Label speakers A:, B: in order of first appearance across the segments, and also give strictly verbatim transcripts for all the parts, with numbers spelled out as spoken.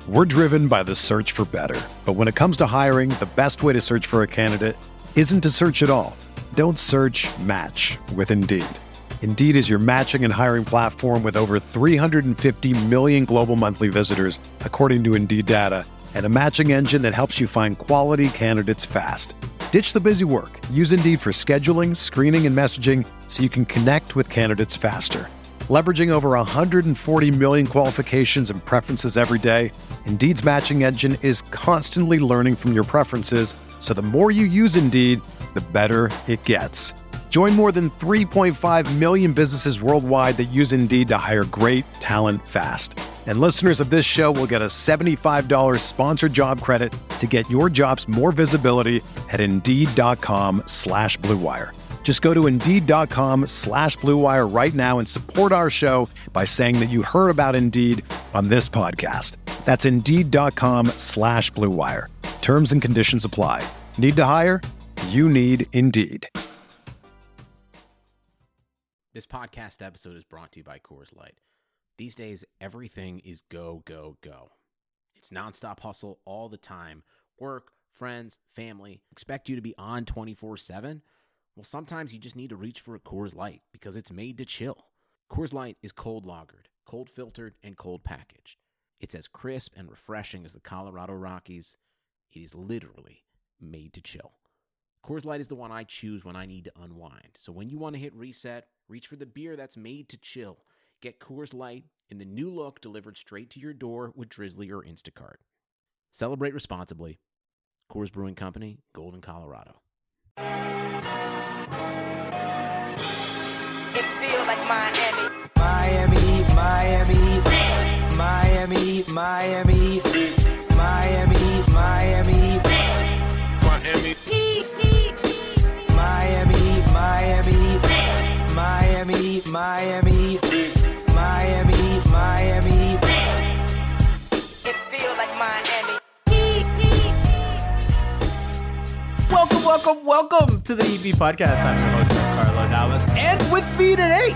A: We're driven by the search for better. But when it comes to hiring, the best way to search for a candidate isn't to search at all. Don't search, match with Indeed. Indeed is your matching and hiring platform with over three hundred fifty million global monthly visitors, according to Indeed data, and a matching engine that helps you find quality candidates fast. Ditch the busy work. Use Indeed for scheduling, screening, and messaging so you can connect with candidates faster. Leveraging over one hundred forty million qualifications and preferences every day, Indeed's matching engine is constantly learning from your preferences, so the more you use Indeed, the better it gets. Join more than three point five million businesses worldwide that use Indeed to hire great talent fast. And listeners of this show will get a seventy-five dollars sponsored job credit to get your jobs more visibility at Indeed.com slash Blue Wire. Just go to Indeed.com slash Blue Wire right now and support our show by saying that you heard about Indeed on this podcast. That's Indeed.com slash Blue Wire. Terms and conditions apply. Need to hire? You need Indeed.
B: This podcast episode is brought to you by Coors Light. These days, everything is go, go, go. It's nonstop hustle all the time. Work, friends, family, expect you to be on twenty-four seven. Well, sometimes you just need to reach for a Coors Light because it's made to chill. Coors Light is cold lagered, cold filtered, and cold packaged. It's as crisp and refreshing as the Colorado Rockies. It is literally made to chill. Coors Light is the one I choose when I need to unwind. So when you want to hit reset, reach for the beer that's made to chill. Get Coors Light in the new look delivered straight to your door with Drizzly or Instacart. Celebrate responsibly. Coors Brewing Company, Golden, Colorado.
C: It feel like Miami. Miami, Miami, Miami, Miami, Miami, Miami, Miami, Miami, Miami, Miami, Miami, Miami, Miami. It feel like Miami.
D: Welcome, welcome, welcome to the E B Podcast. I'm your host, Carlo Navas, and with me today,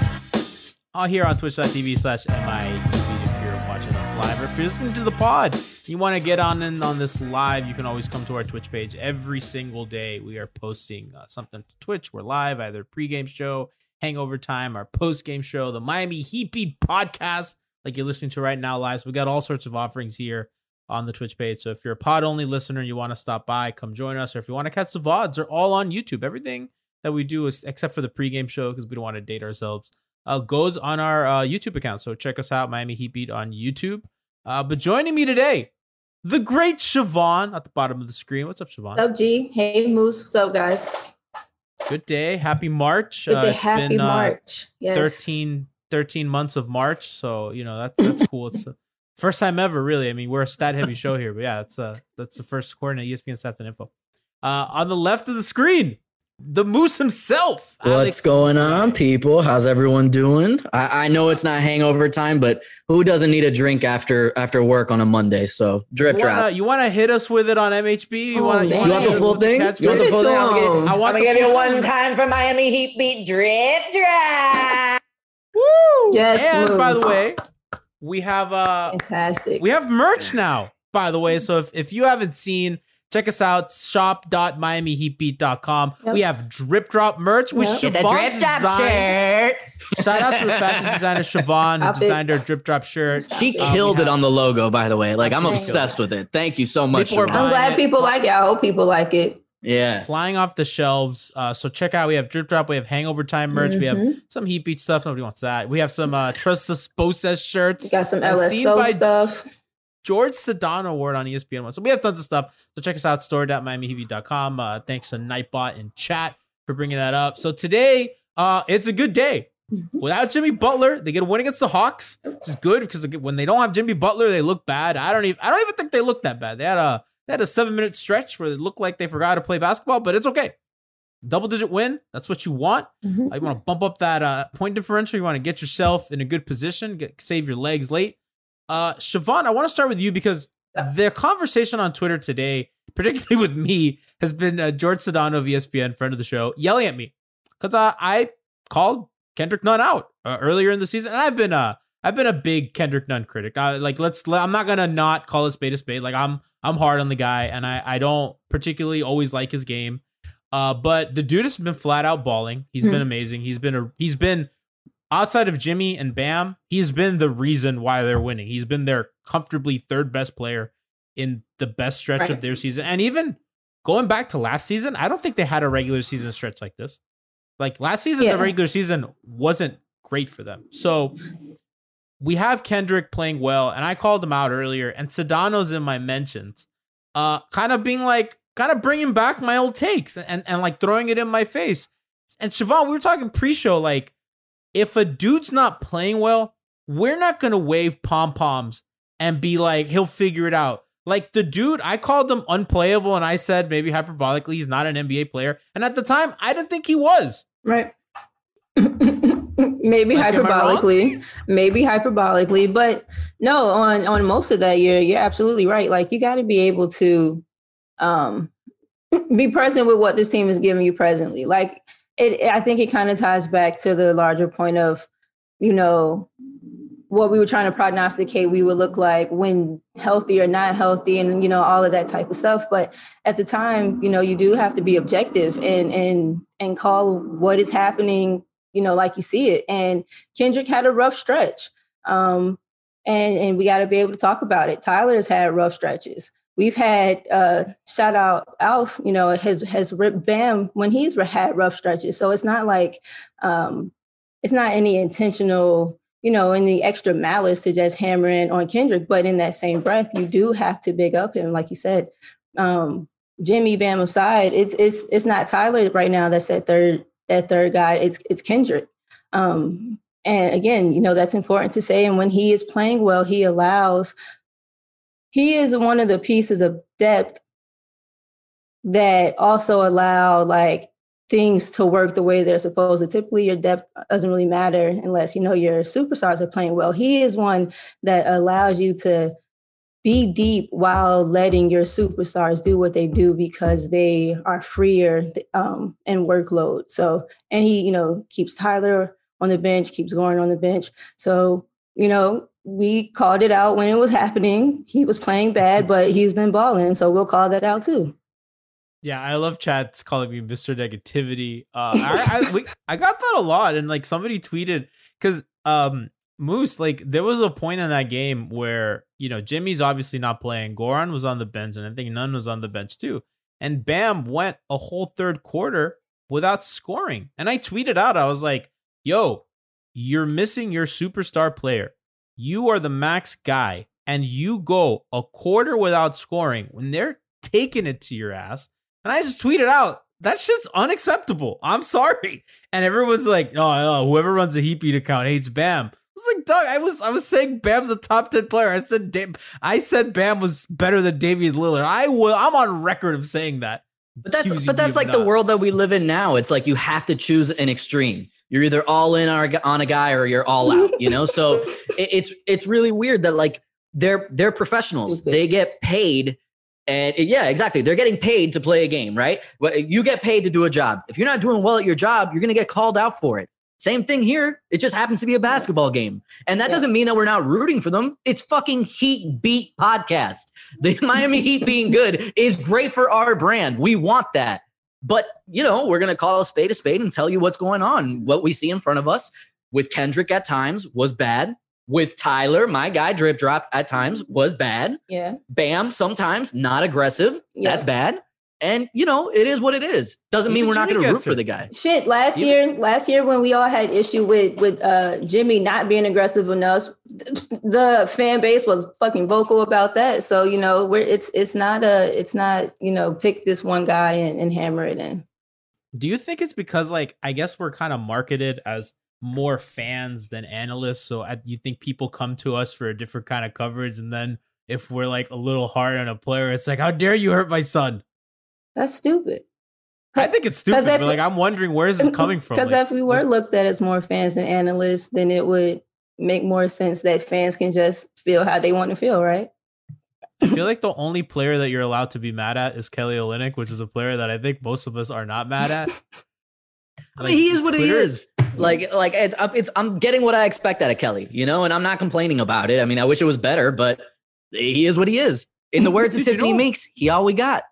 D: all here on twitch.tv slash MIEB if you're watching us live, or if you're listening to the pod, you want to get on in on this live, you can always come to our Twitch page. Every single day, we are posting uh, something to Twitch. We're live, either pregame show, hangover time, our postgame show, the Miami Heat Beat podcast, like you're listening to right now live. So we got all sorts of offerings here on the Twitch page. So if you're a pod-only listener and you want to stop by, come join us. Or if you want to catch the V O Ds, they're all on YouTube. Everything that we do, is except for the pregame show, because we don't want to date ourselves, uh, goes on our uh, YouTube account. So check us out, Miami Heat Beat on YouTube. Uh, but joining me today, the great Siobhan at the bottom of the screen. What's up, Siobhan?
E: What's up, G? Hey, Moose. What's up, guys?
D: Good day. Happy March.
E: Good day.
D: Uh, it's
E: Happy
D: been, uh,
E: March. Yes.
D: thirteen, thirteen months of March. So, you know, that's, that's cool. It's uh, first time ever, really. I mean, we're a stat heavy show here, but yeah, that's uh, that's the first according to E S P N Stats and Info. Uh, on the left of the screen, the Moose himself.
F: What's
D: Alex
F: going
D: Moose.
F: on, people? How's everyone doing? I, I know it's not hangover time, but who doesn't need a drink after after work on a Monday? So drip
D: You wanna,
F: drop.
D: you want to hit us with it on M H B? You
E: Oh,
D: want
E: man.
F: You want the full thing? You want the
E: Give
F: full
E: it
F: thing?
E: to
F: I'm gonna
E: him.
D: I want
F: I'm
D: the
F: gonna give you
D: full
F: one
D: thing.
F: time for Miami Heat Beat drip drop.
D: Woo!
E: Yes,
D: And by the
E: Moose.
D: way, we have uh
E: Fantastic.
D: we have merch now, by the way. So if, if you haven't seen, check us out, shop dot miami heat beat dot com.
E: Yep.
D: We have drip drop merch, which
E: Yep.
F: Get the
D: Siobhan
F: drip drop
D: designed.
F: shirt.
D: Shout out to the fashion designer Siobhan, who
E: Stop it.
D: designed our drip drop shirt.
F: She
E: Um,
F: killed
D: we
F: it
D: have-
F: on the logo, by the way. Like, I'm
D: Absolutely.
F: obsessed with it. Thank you so much.
D: People are
F: Siobhan.
E: I'm
D: buying
E: glad
D: it.
E: people like it. I hope people like it.
F: Yeah.
D: Flying off the shelves. Uh, so check out, we have drip drop, we have hangover time merch, we have
E: Mhm.
D: some Heat Beat stuff. Nobody wants that. We have some uh, Trust Esposas shirts.
E: We got some
D: As
E: L S
D: seen
E: O
D: by
E: stuff.
D: George Sedano Award on E S P N one. So we have tons of stuff. So check us out, store dot miami heat beat dot com. Uh, thanks to Nightbot and chat for bringing that up. So today, uh, it's a good day. Without Jimmy Butler, they get a win against the Hawks, which is good because when they don't have Jimmy Butler, they look bad. I don't even I don't even think they look that bad. They had a they had a seven minute stretch where it looked like they forgot to play basketball, but it's okay. Double digit win. That's what you want.
E: Mhm.
D: Uh, you want to bump up that uh, point differential. You want to get yourself in a good position, get, save your legs late. Uh, Siobhan, I want to start with you because the conversation on Twitter today, particularly with me, has been uh, George Sedano of E S P N, friend of the show, yelling at me because uh, I called Kendrick Nunn out uh, earlier in the season, and I've been uh, I've been a big Kendrick Nunn critic. I, like, let's. I'm not gonna not call a spade a spade. Like, I'm I'm hard on the guy, and I I don't particularly always like his game. Uh, but the dude has been flat out balling. He's mm-hmm. been amazing. He's been a he's been outside of Jimmy and Bam. He's been the reason why they're winning. He's been their comfortably third best player in the best stretch right. of their season, and even going back to last season, I don't think they had a regular season stretch like this. Like last season, yeah. the regular season wasn't great for them. So we have Kendrick playing well, and I called him out earlier, and Sedano's in my mentions, uh, kind of being like, kind of bringing back my old takes and, and, and like throwing it in my face. And Siobhan, we were talking pre-show, like if a dude's not playing well, we're not going to wave pom-poms and be like, he'll figure it out. Like the dude, I called him unplayable, and I said maybe hyperbolically he's not an N B A player. And at the time, I didn't think he was.
E: Right. maybe like, hyperbolically, maybe hyperbolically, but no, on, on most of that, you're, you're absolutely right. Like you got to be able to um, be present with what this team is giving you presently. Like it, I think it kind of ties back to the larger point of, you know, what we were trying to prognosticate we would look like when healthy or not healthy and, you know, all of that type of stuff. But at the time, you know, you do have to be objective and and and call what is happening, you know, like you see it. And Kendrick had a rough stretch. Um, and, and we got to be able to talk about it. Tyler has had rough stretches. We've had, uh, shout out Alf, you know, has, has ripped Bam when he's had rough stretches. So it's not like, um, it's not any intentional, you know, any extra malice to just hammer in on Kendrick. But in that same breath, you do have to big up him. Like you said, um, Jimmy Bam aside, it's it's it's not Tyler right now that's that third that third guy. It's it's Kendrick. Um, and again, you know, that's important to say. And when he is playing well, he allows, he is one of the pieces of depth that also allow like things to work the way they're supposed to. Typically, your depth doesn't really matter unless, you know, your superstars are playing well. He is one that allows you to be deep while letting your superstars do what they do because they are freer um, in workload. So, and he, you know, keeps Tyler on the bench, keeps Goran on the bench. So, you know, we called it out when it was happening. He was playing bad, but he's been balling. So we'll call that out too.
D: Yeah, I love chats calling me Mister Negativity. Uh, I, I, we, I got that a lot, and like somebody tweeted because um, Moose, like there was a point in that game where you know Jimmy's obviously not playing, Goran was on the bench, and I think Nunn was on the bench too, and Bam went a whole third quarter without scoring, and I tweeted out, I was like, "Yo, you're missing your superstar player. You are the max guy, and you go a quarter without scoring when they're taking it to your ass." And I just tweeted out, that shit's unacceptable. I'm sorry. And everyone's like, no, no, whoever runs a Heatbeat account hates Bam. I was like, Doug, I was I was saying Bam's a top ten player. I said Dam- I said Bam was better than Damian Lillard. I will. I'm on record of saying that.
F: But that's but that's like not. The world that we live in now. It's like you have to choose an extreme. You're either all in on a guy or you're all out. You know, so it, it's it's really weird that like they're they're professionals. They get paid. And yeah, exactly. They're getting paid to play a game, right? You get paid to do a job. If you're not doing well at your job, you're going to get called out for it. Same thing here. It just happens to be a basketball game. And that yeah. doesn't mean that we're not rooting for them. It's fucking Heat Beat podcast. The Miami Heat being good is great for our brand. We want that. But, you know, we're going to call a spade a spade and tell you what's going on. What we see in front of us with Kendrick at times was bad. With Tyler, my guy, drip drop at times was bad.
E: Yeah. Bam, sometimes not aggressive. Yeah. That's bad. And, you know, it is what it is. Doesn't mean we're not going to root for the guy. Shit, last you, year, last year when we all had issue with with uh, Jimmy not being aggressive enough, the fan base was fucking vocal about that. So, you know, we're it's it's not a it's not, you know, pick this one guy and, and hammer it in.
D: Do you think it's because, like, I guess we're kind of marketed as more fans than analysts, so I, you think people come to us for a different kind of coverage, and then if we're like a little hard on a player, it's like, how dare you hurt my son?
E: That's stupid.
D: I think it's stupid, but like I'm wondering where is this coming from?
E: Because
D: like,
E: if we were looked at as more fans than analysts, then it would make more sense that fans can just feel how they want to feel, right?
D: I feel like the only player that you're allowed to be mad at is Kelly Olynyk, which is a player that I think most of us are not mad at.
F: I mean, he is what Twitter. he is. Like, like it's, it's, I'm getting what I expect out of Kelly, you know, and I'm not complaining about it. I mean, I wish it was better, but he is what he is. In the words of Tiffany Meeks, he all we got.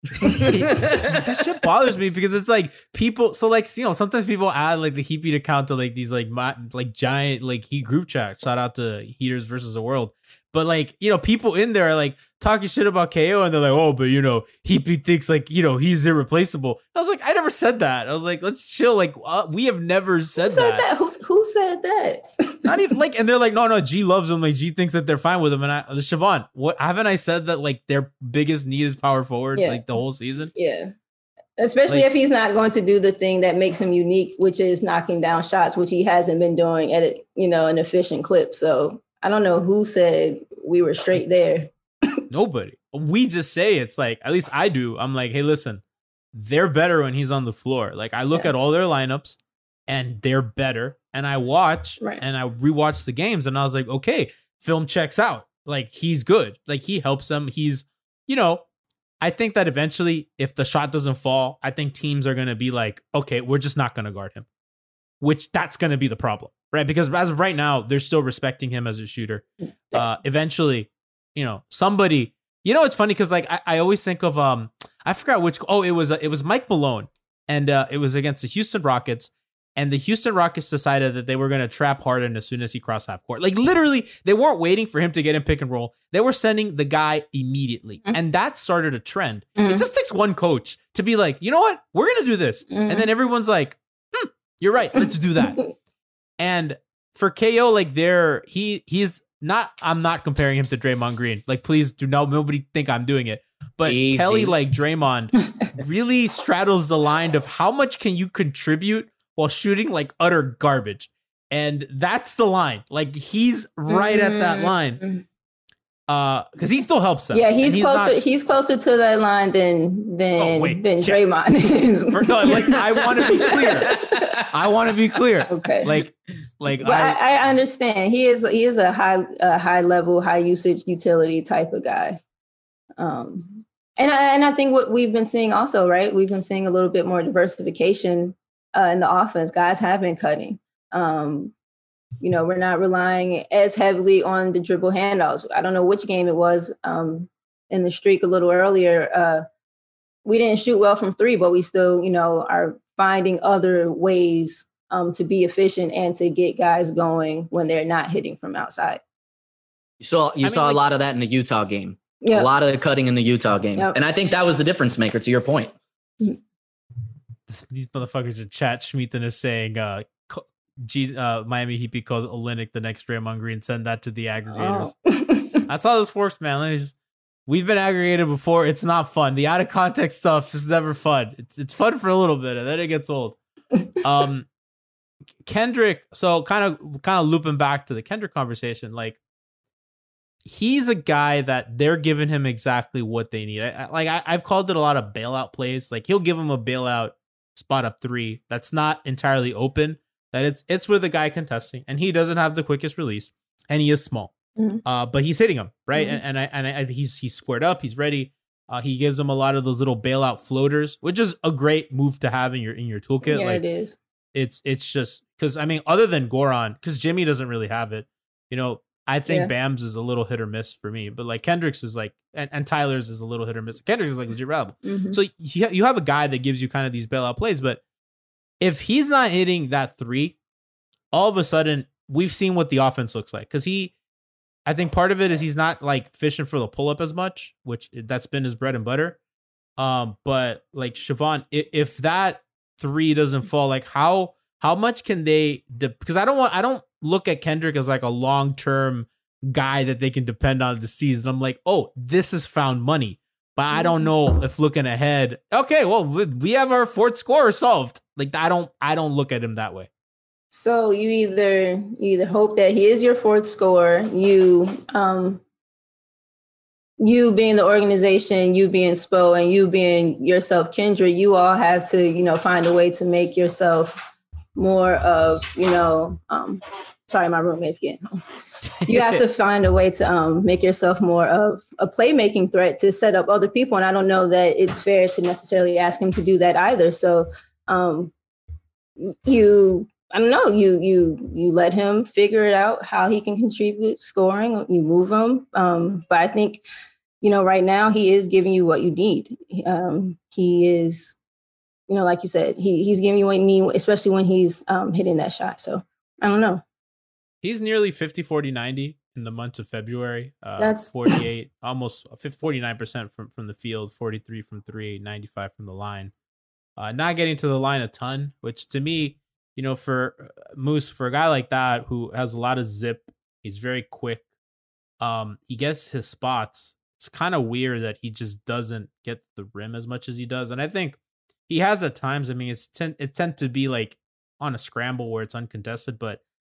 D: That shit bothers me because it's like people. So like, you know, sometimes people add like the Heat Beat account to like these like my, like giant like Heat group chat. Shout out to Heaters versus the World. But like, you know, people in there are like talking shit about K O and they're like, oh, but you know, Heat Beat thinks like, you know, he's irreplaceable. I was like, I never said that. I was like, let's chill. Like, uh, we have never said,
E: who said
D: that.
E: that. Who, who said that?
D: Not even like, and they're like, no, no, G loves him. Like G thinks that they're fine with him. And I, Siobhan, what haven't I said that like their biggest need is power forward
E: yeah.
D: like the whole season?
E: Yeah. Especially like, if he's not going to do the thing that makes him unique, which is knocking down shots, which he hasn't been doing at a, you know, an efficient clip. So I don't know who said we were straight there.
D: Nobody. We just say it's like, at least I do. I'm like, hey, listen, they're better when he's on the floor. Like I look yeah. at all their lineups and they're better. And I watch right. and I rewatch the games and I was like, okay, film checks out. Like he's good. Like he helps them. He's, you know, I think that eventually if the shot doesn't fall, I think teams are going to be like, okay, we're just not going to guard him, which that's going to be the problem, right? Because as of right now, they're still respecting him as a shooter. Uh, eventually, you know, somebody, you know, it's funny because like I, I always think of, um, I forgot which, oh, it was, uh, it was Mike Malone and uh, it was against the Houston Rockets. And the Houston Rockets decided that they were going to trap Harden as soon as he crossed half court. Like literally, they weren't waiting for him to get in pick and roll. They were sending the guy immediately. Mm-hmm. And that started a trend. Mm-hmm. It just takes one coach to be like, you know what? We're going to do this. Mm-hmm. And then everyone's like, hmm, you're right. Let's do that. And for K O, like there, he he's not, I'm not comparing him to Draymond Green. Like, please do not, nobody think I'm doing it. But Easy. Kelly, like Draymond, really straddles the line of how much can you contribute while shooting like utter garbage. And that's the line. Like he's right mm-hmm. at that line. Uh, because he still helps them.
E: Yeah, he's, he's closer.
D: Not,
E: he's closer to that line than than oh, wait, than yeah. Draymond is.
D: For, no, like I want to be clear. I want to be clear.
E: Okay.
D: Like, like
E: but I, I understand. He is he is a high a high level, high usage utility type of guy. Um, and I and I think what we've been seeing also, right? We've been seeing a little bit more diversification uh, in the offense. Guys have been cutting. Um, You know, we're not relying as heavily on the dribble handoffs. I don't know which game it was um, in the streak a little earlier. Uh, we didn't shoot well from three, but we still, you know, are finding other ways um, to be efficient and to get guys going when they're not hitting from outside.
F: You saw you I saw mean, like, a lot of that in the Utah game. Yeah. A lot of the cutting in the Utah game. Yep. And I think that was the difference maker, to your point.
D: This, these motherfuckers in chat, Schmeathan is saying, uh, G, uh, Miami Heat because Olynyk the next Draymond Green. Send that to the aggregators. Oh. I saw this force, man. Let me just, we've been aggregated before. It's not fun. The out of context stuff is never fun. It's it's fun for a little bit, and then it gets old. Um, Kendrick. So kind of kind of looping back to the Kendrick conversation. Like he's a guy that they're giving him exactly what they need. I, I, like I, I've called it a lot of bailout plays. Like he'll give him a bailout spot up three that's not entirely open. That it's it's with a guy contesting, and he doesn't have the quickest release, and he is small, mm-hmm. uh, but he's hitting him right, mm-hmm. and and I and I, he's he's squared up, he's ready. Uh, he gives him a lot of those little bailout floaters, which is a great move to have in your in your toolkit.
E: Yeah,
D: like,
E: it is.
D: It's it's just because I mean, other than Goran, because Jimmy doesn't really have it. You know, I think yeah. Bam's is a little hit or miss for me, but like Kendrick's is like, and, and Tyler's is a little hit or miss. Kendrick's is like legit reliable. Mm-hmm. So you you have a guy that gives you kind of these bailout plays, but if he's not hitting that three, all of a sudden we've seen what the offense looks like. Because he, I think part of it is he's not like fishing for the pull up as much, which that's been his bread and butter. Um, but like Siobhan, if, if that three doesn't fall, like how how much can they? De- because I don't want I don't look at Kendrick as like a long term guy that they can depend on the season. I'm like, oh, this is found money. But I don't know if looking ahead, okay, well, we have our fourth scorer solved. Like I don't, I don't look at him that way.
E: So you either you either hope that he is your fourth scorer, you, um, you being the organization, you being Spo, and you being yourself, Kendra. You all have to, you know, find a way to make yourself more of, you know, um, sorry, my roommate's getting home. You have to find a way to um, make yourself more of a playmaking threat to set up other people. And I don't know that it's fair to necessarily ask him to do that either. So um, you, I don't know, you you you let him figure it out how he can contribute scoring. You move him, um, but I think, you know, right now he is giving you what you need. Um, he is, you know, like you said, he he's giving you what you need, especially when he's um, hitting that shot. So I don't know.
D: He's nearly fifty, forty, ninety in the month of February. Uh,
E: That's
D: forty-eight, almost forty-nine percent from, from the field, forty-three from three, ninety-five from the line. Uh, not getting to the line a ton, which to me, you know, for Moose, for a guy like that who has a lot of zip, he's very quick. Um, he gets his spots. It's kind of weird that he just doesn't get the rim as much as he does. And I think he has at times, I mean, it's tend, it tend to be like on a scramble where it's uncontested, but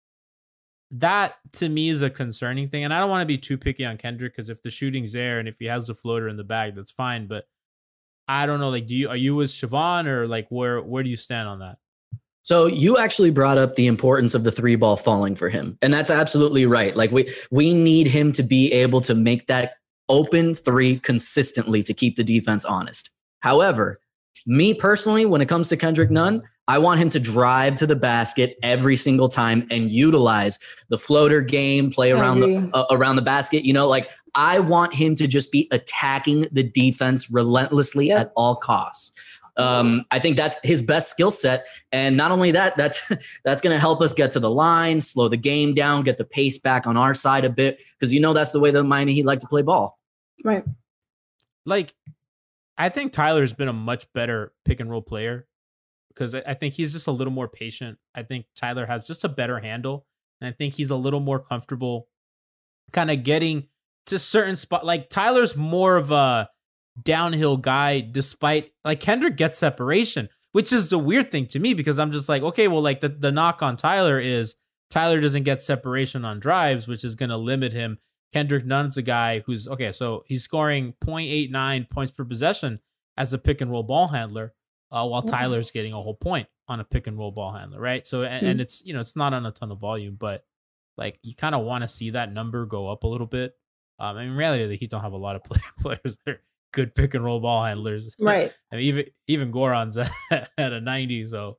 D: that to me is a concerning thing. And I don't want to be too picky on Kendrick because if the shooting's there and if he has the floater in the bag, that's fine. But I don't know, like, do you, are you with Siobhan or like, where, where do you stand on that?
F: So you actually brought up the importance of the three ball falling for him. And that's absolutely right. Like we, we need him to be able to make that open three consistently to keep the defense honest. However, me personally, when it comes to Kendrick Nunn, I want him to drive to the basket every single time and utilize the floater game, play around the uh, around the basket. You know, like I want him to just be attacking the defense relentlessly yep. at all costs. Um, I think that's his best skill set. And not only that, that's that's going to help us get to the line, slow the game down, get the pace back on our side a bit. Because, you know, that's the way that Miami Heat like to play ball.
E: Right.
D: Like, I think Tyler's been a much better pick and roll player because I think he's just a little more patient. I think Tyler has just a better handle. And I think he's a little more comfortable kind of getting to certain spot. Like Tyler's more of a downhill guy, despite like Kendrick gets separation, which is the weird thing to me because I'm just like, okay, well, like the, the knock on Tyler is Tyler doesn't get separation on drives, which is going to limit him. Kendrick Nunn's a guy who's okay. So he's scoring zero point eight nine points per possession as a pick and roll ball handler, uh, while Tyler's getting a whole point on a pick and roll ball handler. Right. So, and, and it's, you know, it's not on a ton of volume, but like you kind of want to see that number go up a little bit. Um, I mean, in reality, the Heat don't have a lot of play- players that are good pick and roll ball handlers.
E: Right.
D: I mean, even, even Goran's at, at a ninety. So,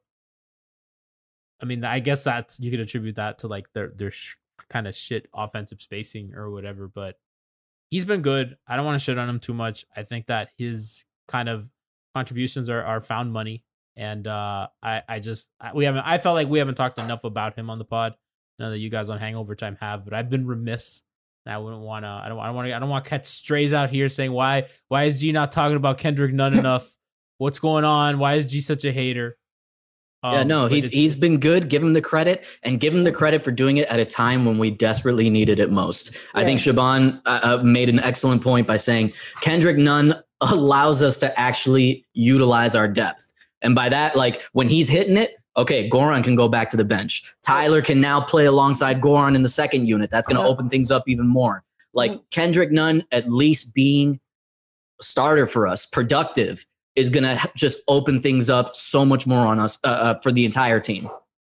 D: I mean, I guess that's, you could attribute that to like their, their sh- kind of shit offensive spacing or whatever, but he's been good. I don't want to shit on him too much. I think that his kind of contributions are, are found money. And uh, I, I just, I, we haven't, I felt like we haven't talked enough about him on the pod. I know that you guys on Hangover Time have, but I've been remiss. And I wouldn't want to, I don't, I don't want to, I don't want to catch strays out here saying, why, why is G not talking about Kendrick Nunn enough? What's going on? Why is G such a hater? Um,
F: yeah, no, he's he's been good. Give him the credit and give him the credit for doing it at a time when we desperately needed it most. Yeah. I think Siobhan uh, made an excellent point by saying Kendrick Nunn allows us to actually utilize our depth. And by that, like when he's hitting it, okay, Goran can go back to the bench. Tyler can now play alongside Goran in the second unit. That's going to yeah. open things up even more. Like yeah. Kendrick Nunn at least being a starter for us, productive, is going to just open things up so much more on us uh, uh, for the entire team.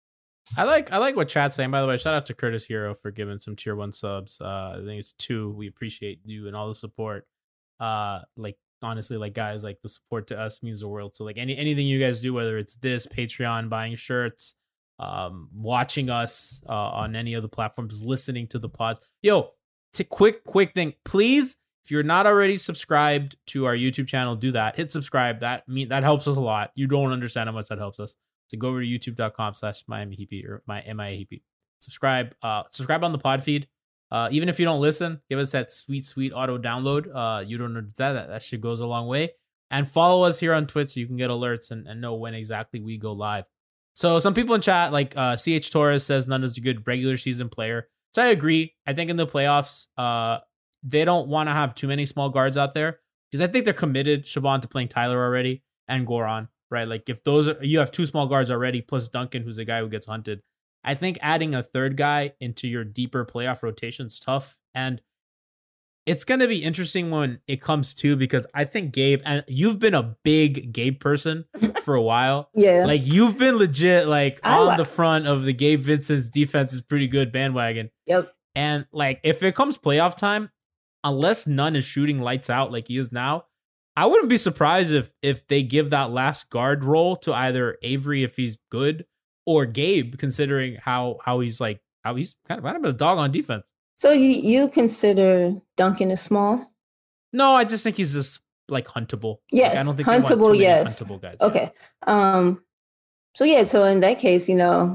D: I like I like what Chad's saying, by the way. Shout out to Curtis Hero for giving some tier one subs. Uh, I think it's two. We appreciate you and all the support. Uh, like, honestly, like, guys, like, the support to us means the world. So, like, any anything you guys do, whether it's this, Patreon, buying shirts, um, watching us uh, on any of the platforms, listening to the pods. Yo, t- quick, quick thing. Please, if you're not already subscribed to our YouTube channel, do that. Hit subscribe. That mean that helps us a lot. You don't understand how much that helps us. So go over to youtube.com slash Miami Heat or my M I A Heat. Subscribe. Uh, subscribe on the pod feed. Uh, even if you don't listen, give us that sweet, sweet auto download. Uh, you don't understand that. That shit goes a long way. And follow us here on Twitch so you can get alerts and, and know when exactly we go live. So some people in chat, like uh, C H Torres says Nunn is a good regular season player. So I agree. I think in the playoffs, uh, they don't want to have too many small guards out there because I think they're committed, Siobhan, to playing Tyler already and Goran, right? Like if those are, you have two small guards already, plus Duncan, who's a guy who gets hunted. I think adding a third guy into your deeper playoff rotation is tough. And it's going to be interesting when it comes to, because I think Gabe, and you've been a big Gabe person for a while.
E: Yeah.
D: Like you've been legit like
E: I
D: on
E: like-
D: the front of the Gabe Vincent's defense is pretty good bandwagon.
E: Yep.
D: And like if it comes playoff time, unless Nunn is shooting lights out like he is now, I wouldn't be surprised if if they give that last guard role to either Avery if he's good, or Gabe, considering how how he's like how he's kind of kind of a dog on defense.
E: So you you consider Duncan as small?
D: No, I just think he's just like huntable.
E: Yes,
D: like, I don't think
E: huntable. Yes,
D: huntable guys.
E: Okay. Yeah. Um. So yeah. So in that case, you know,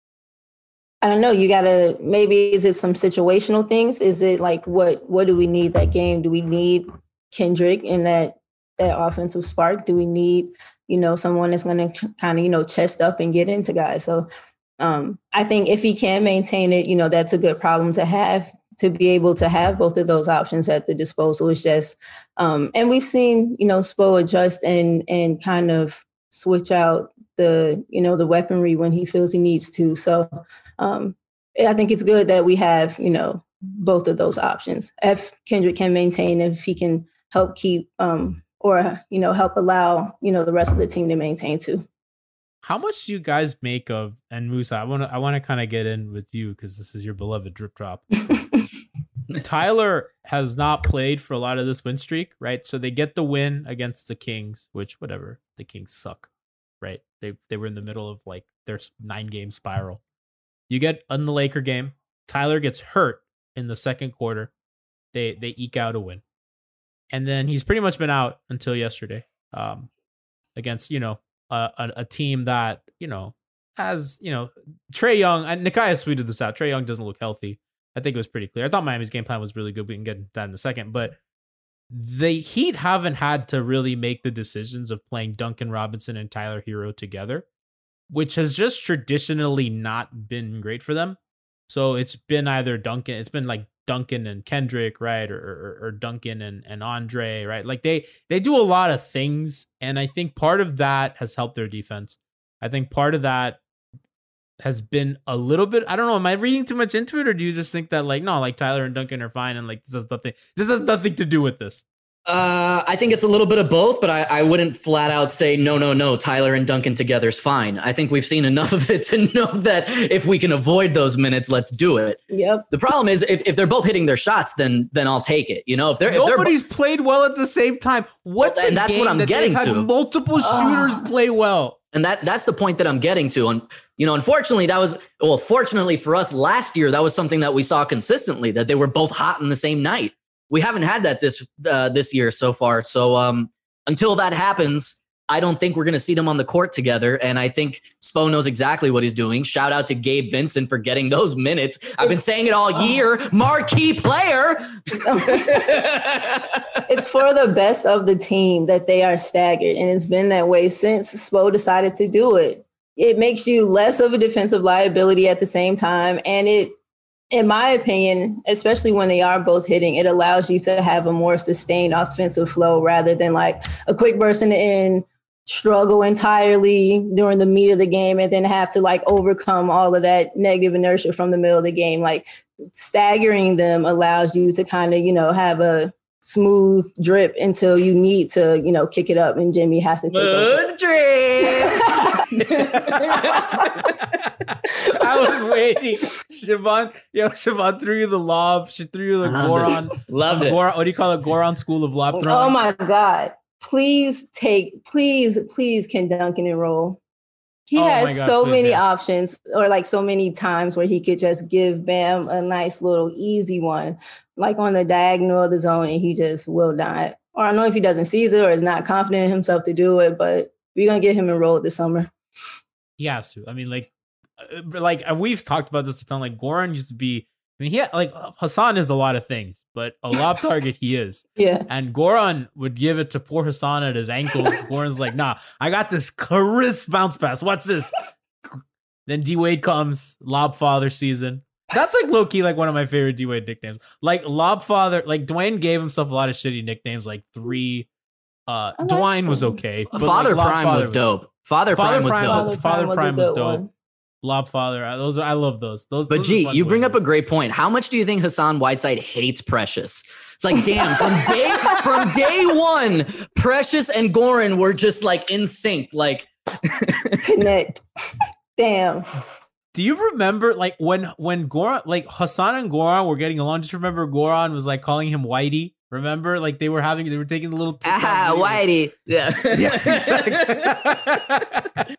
E: I don't know. You gotta maybe is it some situational things? Is it like what what do we need that game? Do we need Kendrick in that that offensive spark? Do we need you know someone that's going to kind of you know chest up and get into guys? So um, I think if he can maintain it, you know, that's a good problem to have. To be able to have both of those options at the disposal is just, um, and we've seen you know Spo adjust and and kind of switch out the you know the weaponry when he feels he needs to. So. Um, I think it's good that we have, you know, both of those options. If Kendrick can maintain, if he can help keep, um, or, you know, help allow, you know, the rest of the team to maintain too.
D: How much do you guys make of, and Musa, I want to, I want to kind of get in with you because this is your beloved drip drop. Tyler has not played for a lot of this win streak, right? So they get the win against the Kings, which whatever, the Kings suck, right? They, they were in the middle of like their nine game spiral. You get in the Laker game, Tyler gets hurt in the second quarter. They they eke out a win. And then he's pretty much been out until yesterday um, against, you know, a, a, a team that, you know, has, you know, Trae Young, and Nikias tweeted this out. Trae Young doesn't look healthy. I think it was pretty clear. I thought Miami's game plan was really good. We can get into that in a second. But the Heat haven't had to really make the decisions of playing Duncan Robinson and Tyler Hero together, which has just traditionally not been great for them. So it's been either Duncan, it's been like Duncan and Kendrick, right? Or or, or Duncan and, and Andre, right? Like they they do a lot of things. And I think part of that has helped their defense. I think part of that has been a little bit, I don't know, am I reading too much into it? Or do you just think that like, no, like Tyler and Duncan are fine and like this has nothing, this has nothing to do with this?
F: Uh, I think it's a little bit of both, but I, I wouldn't flat out say, no, no, no, Tyler and Duncan together is fine. I think we've seen enough of it to know that if we can avoid those minutes, let's do it.
E: Yep.
F: The problem is if, if they're both hitting their shots, then then I'll take it. You know, if they're
D: Nobody's
F: if they're,
D: played well at the same time. What's
F: well, and
D: a
F: that's
D: game
F: what I'm
D: that
F: getting
D: they've had
F: to.
D: multiple shooters uh. play well?
F: And that that's the point that I'm getting to. And, you know, unfortunately, that was, well, fortunately for us last year, that was something that we saw consistently, that they were both hot in the same night. We haven't had that this uh, this year so far. So um, until that happens, I don't think we're going to see them on the court together. And I think Spo knows exactly what he's doing. Shout out to Gabe Vincent for getting those minutes. I've been saying it all year. Marquee player.
E: It's for the best of the team that they are staggered. And it's been that way since Spo decided to do it. It makes you less of a defensive liability at the same time. And it, in my opinion, especially when they are both hitting, it allows you to have a more sustained offensive flow rather than like a quick burst in the end, struggle entirely during the meat of the game, and then have to like overcome all of that negative inertia from the middle of the game. Like staggering them allows you to kind of, you know, have a smooth drip until you need to, you know, kick it up and Jimmy has to take
F: smooth drip.
D: I was waiting. Siobhan, yo, Siobhan threw you the lob. She threw you the Goron.
F: Loved it.
D: Goron, what do you call it? Goron School of Lob Throwing.
E: Oh my God. Please take, please, please can Duncan and roll. He
D: oh
E: has
D: God,
E: so
D: please,
E: many
D: yeah.
E: options, or like so many times where he could just give Bam a nice little easy one, like on the diagonal of the zone, and he just will not. Or I don't know if he doesn't seize it or is not confident in himself to do it, but we're going to get him enrolled this summer.
D: He has to. I mean, like, like we've talked about this a ton. Like Goran used to be, I mean, he had, like Hassan is a lot of things, but a lob target he is.
E: Yeah.
D: And Goran would give it to poor Hassan at his ankle. Goran's like, nah, I got this crisp bounce pass. What's this? Then D Wade comes, Lob Father season. That's like low key, like one of my favorite D Wade nicknames. Like Lob Father, like Dwayne gave himself a lot of shitty nicknames, like three. Uh, like Dwayne was okay.
F: But Father
D: like,
F: Prime
D: Father
F: was dope. Father, Father Prime was
D: Prime,
F: dope.
D: Father, Father
E: was
D: Prime was dope.
E: One.
D: Lob Father, those are, I love those. Those.
F: But
D: those
F: G, you bring up a
D: boys.
F: great point. How much do you think Hassan Whiteside hates Precious? It's like, damn, from day from day one, Precious and Goran were just like in sync, like
E: connect. Damn.
D: Do you remember like when when Goran, like Hassan and Goran were getting along? Just remember Goran was like calling him Whitey. Remember, like they were having, they were taking the little
F: ah, Whitey. Yeah.
D: yeah.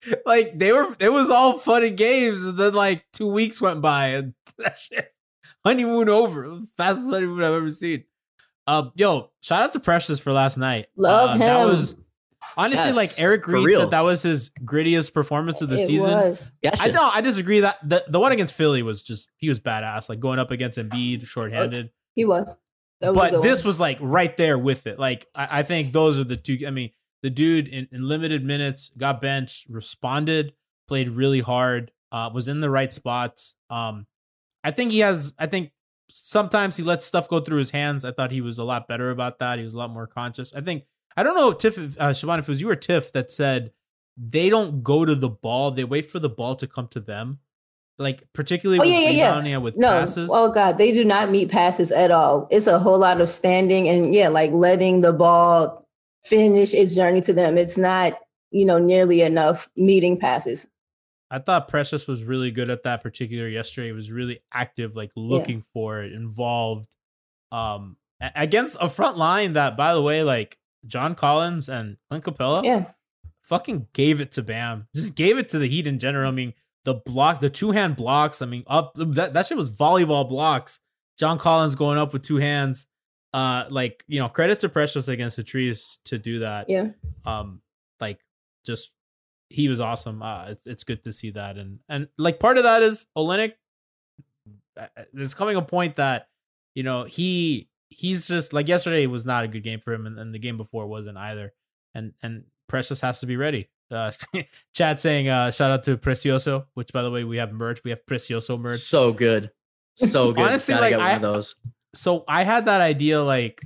D: like they were, it was all fun and games, and then like two weeks went by, and that shit, honeymoon over. It was the fastest honeymoon I've ever seen. Uh, yo, shout out to Precious for last night.
E: Love
D: uh,
E: him.
D: That was honestly
F: Yes,
D: like Eric
F: for
D: Reed
F: real.
D: said that was his grittiest performance of the
E: it
D: season.
E: was.
F: Yes,
D: I know, I disagree that the the one against Philly was just he was badass, like going up against Embiid shorthanded.
E: He was. That was a
D: But
E: good
D: this
E: one.
D: was like right there with it. Like I, I think those are the two. I mean, the dude in, in limited minutes got benched, responded, played really hard, uh, was in the right spots. Um, I think he has. I think sometimes he lets stuff go through his hands. I thought he was a lot better about that. He was a lot more conscious. I think. I don't know, Tiff, if, uh, Siobhan, if it was you or Tiff that said they don't go to the ball; they wait for the ball to come to them. Like particularly
E: Oh,
D: with
E: yeah, yeah, yeah.
D: rebounding, with
E: No,
D: passes.
E: oh God, they do not meet passes at all. It's a whole lot of standing and yeah, like letting the ball finish its journey to them. It's not, you know, nearly enough meeting passes.
D: I thought Precious was really good at that particular yesterday. He was really active, like looking
E: Yeah.
D: for it, involved. Um, a- against a front line that, by the way, like John Collins and Clint Capella,
E: Yeah.
D: fucking gave it to Bam. Just gave it to the Heat in general. I mean, the block, the two hand blocks. I mean, up that that shit was volleyball blocks. John Collins going up with two hands. Uh, like you know, credit to Precious against the trees to do that.
E: Yeah.
D: Um, like just he was awesome. Uh, it's it's good to see that, and and like part of that is Olynyk. uh, There's coming a point that you know he he's just like yesterday was not a good game for him, and, and the game before wasn't either. And and Precious has to be ready. Uh, Chad saying uh, shout out to Precioso, which by the way we have merch. We have Precioso merch.
F: So good. So good.
D: Honestly,
F: Gotta
D: like,
F: get one
D: I-
F: of those.
D: So I had that idea like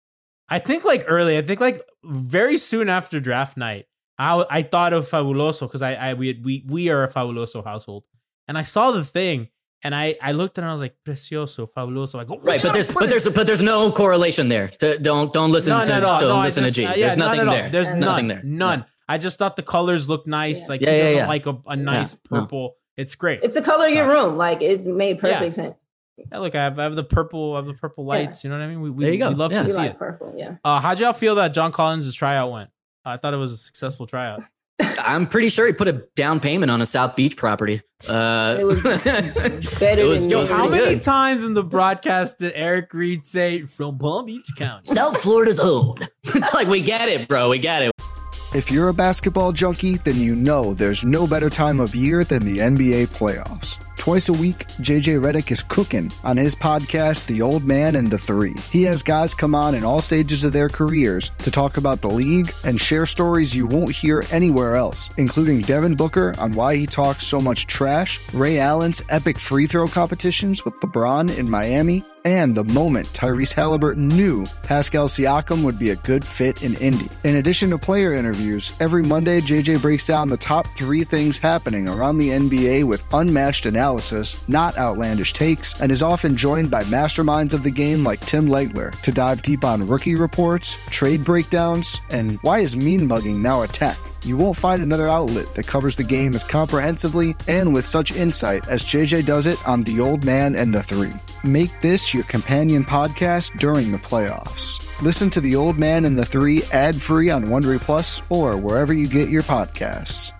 D: I think like early. I think like very soon after draft night. I I thought of Fabuloso because I I we had, we we are a Fabuloso household, and I saw the thing. And I, I looked at it and I was like, Precioso, Fabuloso. I go,
F: Right, but there's but there's but there's no correlation there. To, don't don't listen
D: no,
F: to,
D: no, no,
F: to
D: no, I
F: listen
D: just,
F: to G.
D: uh,
F: There's
D: yeah,
F: nothing
D: none at all.
F: there.
D: There's
F: nothing
D: none,
F: there.
D: none. I just thought the colors looked nice.
E: Yeah.
D: Like
F: Yeah,
D: he
F: yeah,
D: doesn't
F: yeah.
D: like a, a nice
F: no.
D: purple. It's great.
E: It's the color of your room. Like it made perfect
D: Yeah.
E: sense.
D: Yeah, look, I have, I have the purple, I have the purple lights. You know what I mean? We we,
F: There you go.
D: we love
F: Yeah.
D: to
E: You
D: see
E: like
D: it.
E: purple, yeah.
D: Uh, how'd y'all feel that John Collins' tryout went? I thought it was a successful tryout.
F: I'm pretty sure he put a down payment on a South Beach property. Uh,
E: It was better
F: it was,
E: than
F: it
D: Yo,
F: was
E: me.
D: how
F: pretty
D: many
F: good.
D: times in the broadcast did Eric Reed say from Palm Beach County?
F: South Florida's own. It's like we get it, bro. We get it.
G: If you're a basketball junkie, then you know there's no better time of year than the N B A playoffs. Twice a week, J J Redick is cooking on his podcast, The Old Man and the Three. He has guys come on in all stages of their careers to talk about the league and share stories you won't hear anywhere else, including Devin Booker on why he talks so much trash, Ray Allen's epic free throw competitions with LeBron in Miami, and the moment Tyrese Halliburton knew Pascal Siakam would be a good fit in Indy. In addition to player interviews, every Monday J J breaks down the top three things happening around the N B A with unmatched analysis, not outlandish takes, and is often joined by masterminds of the game like Tim Legler to dive deep on rookie reports, trade breakdowns, and why is mean mugging now a tech? You won't find another outlet that covers the game as comprehensively and with such insight as J J does it on The Old Man and the Three. Make this your companion podcast during the playoffs. Listen to The Old Man and the Three ad-free on Wondery Plus or wherever you get your podcasts.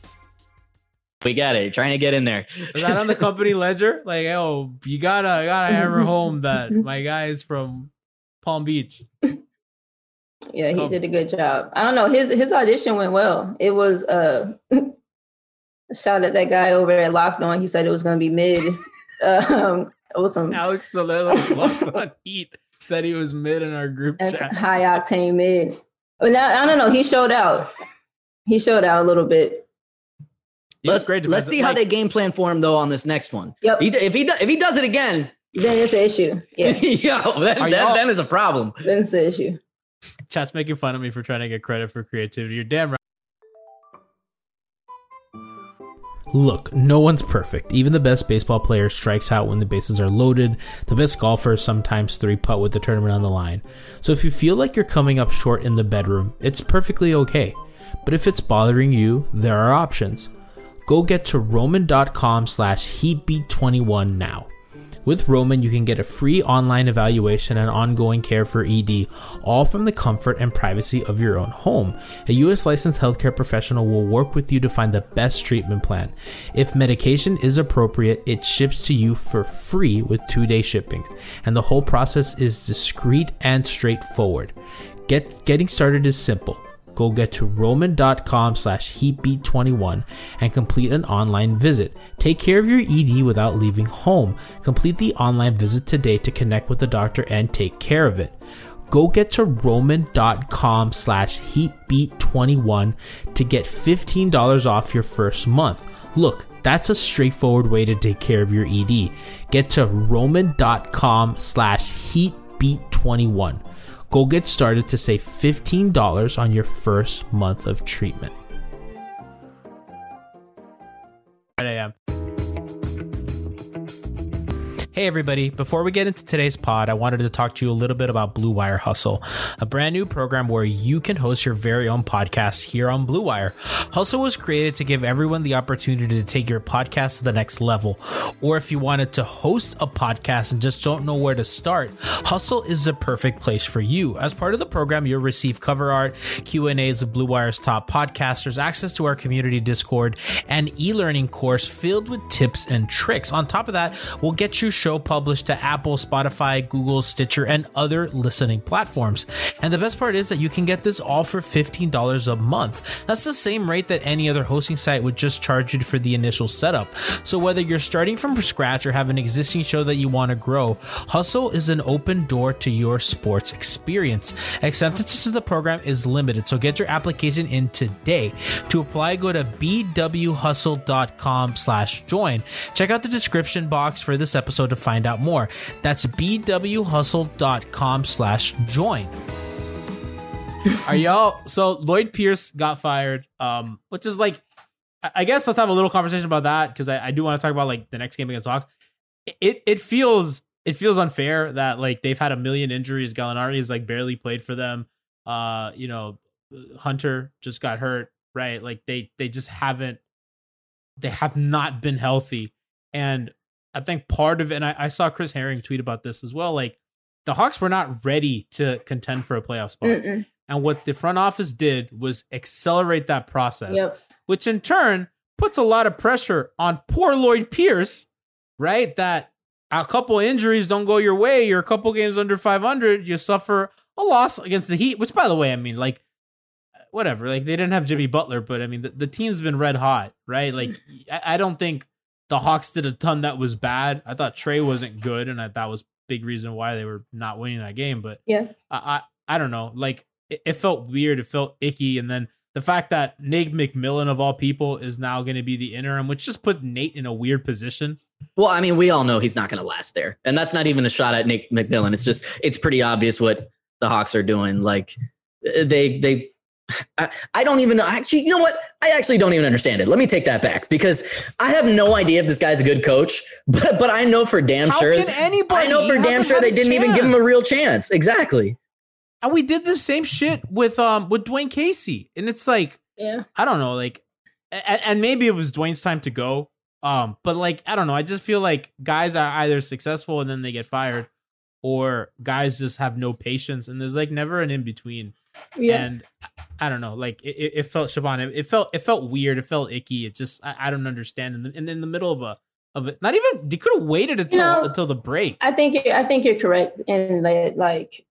F: We got it. Trying to get in there.
D: Is that on the company ledger? Like, oh, you gotta, you gotta hammer home that my guy is from Palm Beach.
E: Yeah, he
D: Um,
E: did a good job. I don't know. His his audition went well. It was uh shout at that guy over at Locked On. He said it was gonna be mid. um it was some
D: Alex DeLillo lost on Heat. Said he was mid in our group
E: that's
D: chat.
E: high octane mid. But now I don't know. He showed out. He showed out a little bit.
D: He was
F: Let's
D: great
F: let's
D: defensive-
F: see how
D: like,
F: they game plan for him though on this next one.
E: Yep.
F: He, if he do- if he does it again,
E: Then it's an issue. Yeah,
F: yo, then,
D: Are
F: then,
D: y'all-
F: then is a problem.
E: then it's an issue.
D: Chat's making fun of me for trying to get credit for creativity. You're damn right. Look, no one's perfect. Even the best baseball player strikes out when the bases are loaded. The best golfers sometimes three putt with the tournament on the line. So if you feel like you're coming up short in the bedroom, it's perfectly okay. But if it's bothering you, there are options. Go get to roman.com slash heatbeat21 now. With Roman, you can get a free online evaluation and ongoing care for E D, all from the comfort and privacy of your own home. A U S licensed healthcare professional will work with you to find the best treatment plan. If medication is appropriate, it ships to you for free with two-day shipping, and the whole process is discreet and straightforward. Get Getting started is simple. Go get to roman.com slash heatbeat21 and complete an online visit. Take care of your E D without leaving home. Complete the online visit today to connect with the doctor and take care of it. Go get to roman.com slash heatbeat21 to get fifteen dollars off your first month. Look, that's a straightforward way to take care of your E D. Get to roman.com slash heatbeat21. Go get started to save fifteen dollars on your first month of treatment. I am. Hey everybody, before we get into today's pod, I wanted to talk to you a little bit about Blue Wire Hustle, a brand new program where you can host your very own podcast here on Blue Wire. Hustle was created to give everyone the opportunity to take your podcast to the next level. Or if you wanted to host a podcast and just don't know where to start, Hustle is the perfect place for you. As part of the program, you'll receive cover art, Q and A's with Blue Wire's top podcasters, access to our community Discord, and e-learning course filled with tips and tricks. On top of that, we'll get you show published to Apple, Spotify, Google, Stitcher, and other listening platforms. And the best part is that you can get this all for fifteen dollars a month. That's the same rate that any other hosting site would just charge you for the initial setup. So whether you're starting from scratch or have an existing show that you want to grow, Hustle is an open door to your sports experience. Acceptance to the program is limited, so get your application in today. To apply, go to bwhustle.com slash join. Check out the description box for this episode to find out more. That's bwhustle.com slash join. Are y'all so Lloyd Pierce got fired, um which is like, I guess let's have a little conversation about that, because I, I do want to talk about like the next game against the Hawks. It it feels it feels unfair that like they've had a million injuries. Gallinari has like barely played for them. Uh, you know, Hunter just got hurt, right? Like they they just haven't they have not been healthy. And I think part of it, and I, I saw Chris Herring tweet about this as well, like the Hawks were not ready to contend for a playoff spot. Mm-mm. And what the front office did was accelerate that process, yep. which in turn puts a lot of pressure on poor Lloyd Pierce, right? That a couple injuries don't go your way, you're a couple games under five hundred, you suffer a loss against the Heat, which by the way, I mean, like, whatever, like they didn't have Jimmy Butler, but I mean, the, the team's been red hot, right? Like, I, I don't think the Hawks did a ton that was bad. I thought Trey wasn't good, and I, that was a big reason why they were not winning that game. But yeah, I I, I don't know. Like it, it felt weird. It felt icky. And then the fact that Nate McMillan of all people is now going to be the interim, which just put Nate in a weird position.
F: Well, I mean, we all know he's not going to last there, and that's not even a shot at Nate McMillan. It's just it's pretty obvious what the Hawks are doing. Like they they. I, I don't even know. Actually, you know what? I actually don't even understand it. Let me take that back, because I have no idea if this guy's a good coach, but but I know for damn
D: How
F: sure.
D: Can anybody?
F: I know for damn sure they didn't chance. even give him a real chance. Exactly.
D: And we did the same shit with um with Dwayne Casey, and it's like, yeah, I don't know, like, and, and maybe it was Dwayne's time to go. Um, but like, I don't know. I just feel like guys are either successful and then they get fired, or guys just have no patience, and there's like never an in between. Yeah. And I don't know, like it, it felt Siobhan, it, it felt it felt weird, it felt icky. It just I, I don't understand. And in, in the middle of a of it, not even they could have waited until you know, until the break.
E: I think I think you're correct in that, like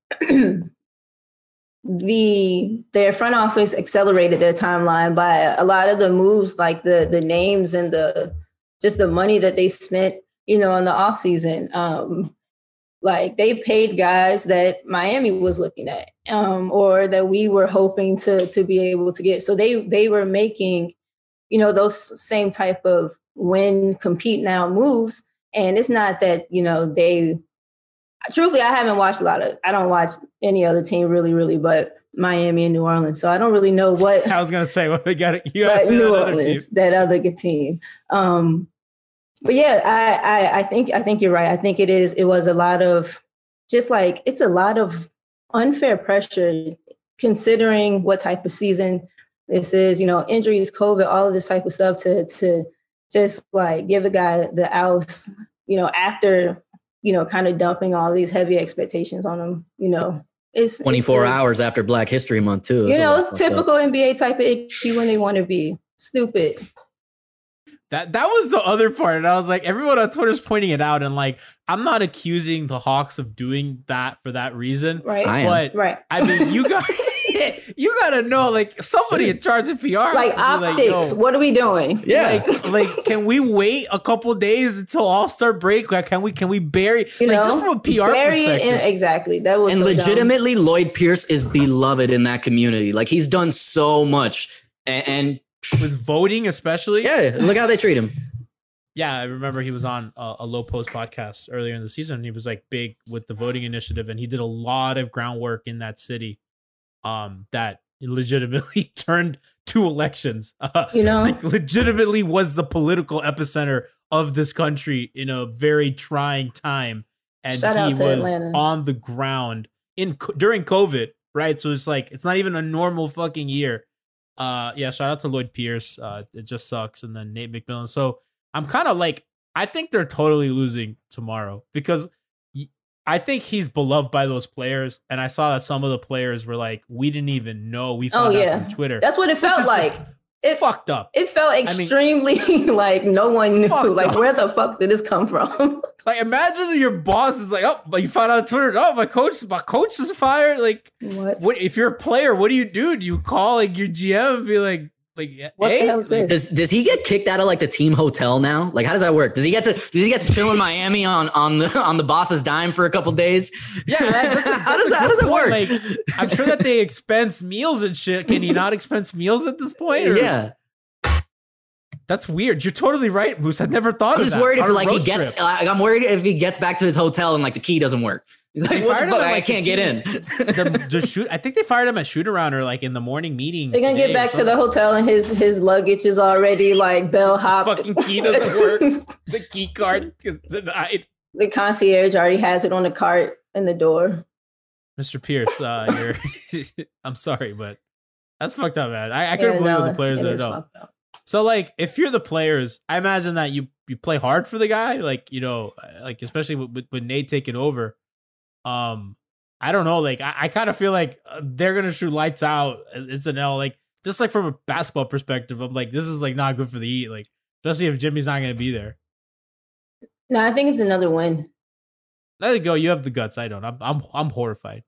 E: the their front office accelerated their timeline by a lot of the moves, like the the names and the just the money that they spent, you know, in the offseason. Um, Like they paid guys that Miami was looking at, um, or that we were hoping to to be able to get. So they they were making, you know, those same type of win, compete now moves. And it's not that, you know, they. Truthfully, I haven't watched a lot of. I don't watch any other team really, really, but Miami and New Orleans. So I don't really know what.
D: I was gonna say, well, they got it. You got
E: New
D: that
E: Orleans, other that other good team. Um, But yeah, I, I I think I think you're right. I think it is. It was a lot of just like it's a lot of unfair pressure, considering what type of season this is. You know, injuries, COVID, all of this type of stuff. To to just like give a guy the oust. You know, after you know, kind of dumping all these heavy expectations on him. You know, it's
F: twenty-four
E: it's,
F: hours after Black History Month too.
E: You know, typical N B A type of icky when they want to be stupid.
D: That that was the other part, and I was like, everyone on Twitter's pointing it out, and like, I'm not accusing the Hawks of doing that for that reason,
E: right?
F: I
D: but
E: right.
D: I mean, you got you gotta know, like, somebody in charge of P R,
E: like optics.
D: Like,
E: what are we doing?
F: Yeah,
D: like, like, can we wait a couple days until All Star break? Like, can we can we bury,
E: you
D: like,
E: know,
D: just from a P R
E: bury
D: perspective?
E: it in, exactly. That was
F: and
E: so
F: legitimately,
E: dumb.
F: Lloyd Pierce is beloved in that community. Like, he's done so much, and, and
D: with voting, especially.
F: yeah, look how they treat him.
D: Yeah, I remember he was on a, a Low Post podcast earlier in the season. And he was like big with the voting initiative, and he did a lot of groundwork in that city um, that legitimately turned two elections. Uh,
E: You know?
D: like legitimately was the political epicenter of this country in a very trying time, and
E: Shout
D: he
E: out
D: was
E: to Atlanta.
D: on the ground in during COVID, right? So it's like it's not even a normal fucking year. Uh, yeah, shout out to Lloyd Pierce. Uh, it just sucks, and then Nate McMillan. So. I'm kind of like, I think they're totally losing tomorrow because I think he's beloved by those players. And I saw that some of the players were like, we didn't even know. We found
E: Oh,
D: out
E: yeah.
D: from Twitter.
E: That's what it felt
D: is
E: like.
D: just
E: It
D: fucked up.
E: It felt
D: I mean-
E: extremely like no one knew.
D: Fucked
E: Like,
D: up.
E: where the fuck did this come from?
D: Like, imagine your boss is like, oh, but you found out on Twitter, oh, my coach, my coach is fired. Like,
E: What?
D: what if you're a player? What do you do? Do you call like your G M and be like, like,
E: What
D: hey,
E: the hell is this?
F: Does does he get kicked out of like the team hotel now? Like, how does that work? Does he get to does he get to chill in Miami on on the on the boss's dime for a couple days?
D: Yeah, that's a-
F: how
D: that's
F: does
D: a
F: that how
D: good
F: does it
D: point.
F: work?
D: Like, I'm sure that they expense meals and shit. Can you not expense meals at this point? Or-
F: yeah,
D: That's weird. You're totally right, Moose. I never thought
F: I'm
D: of
F: just
D: that.
F: worried if
D: On a
F: like he
D: road
F: gets.
D: trip.
F: Like, I'm worried if he gets back to his hotel and like the key doesn't work. He's like,
D: They
F: what
D: fired
F: the
D: him
F: fuck?
D: at,
F: I
D: like,
F: can't
D: the
F: get in.
D: the, the shoot. I think they fired him at shoot around or like in the morning meeting.
E: They're gonna
D: today
E: get
D: or
E: back to the
D: something.
E: hotel and his his luggage is already like bellhopped.
D: Fucking key doesn't work. The key card is denied.
E: The concierge already has it on the cart in the door.
D: Mister Pierce, uh, you're. I'm sorry, but that's fucked up, man. I, I couldn't
E: Yeah,
D: believe
E: no,
D: the players
E: it
D: are
E: is
D: no.
E: fucked up.
D: So like, if you're the players, I imagine that you you play hard for the guy, like you know, like especially with, with, with Nate taking over. Um, I don't know, like I, I kind of feel like uh, they're gonna shoot lights out. It's an L, like just like from a basketball perspective. I'm like, this is like not good for the Heat, like especially if Jimmy's not gonna be there.
E: No, I think it's another win.
D: Let it go. You have the guts. I don't. I'm I'm I'm horrified.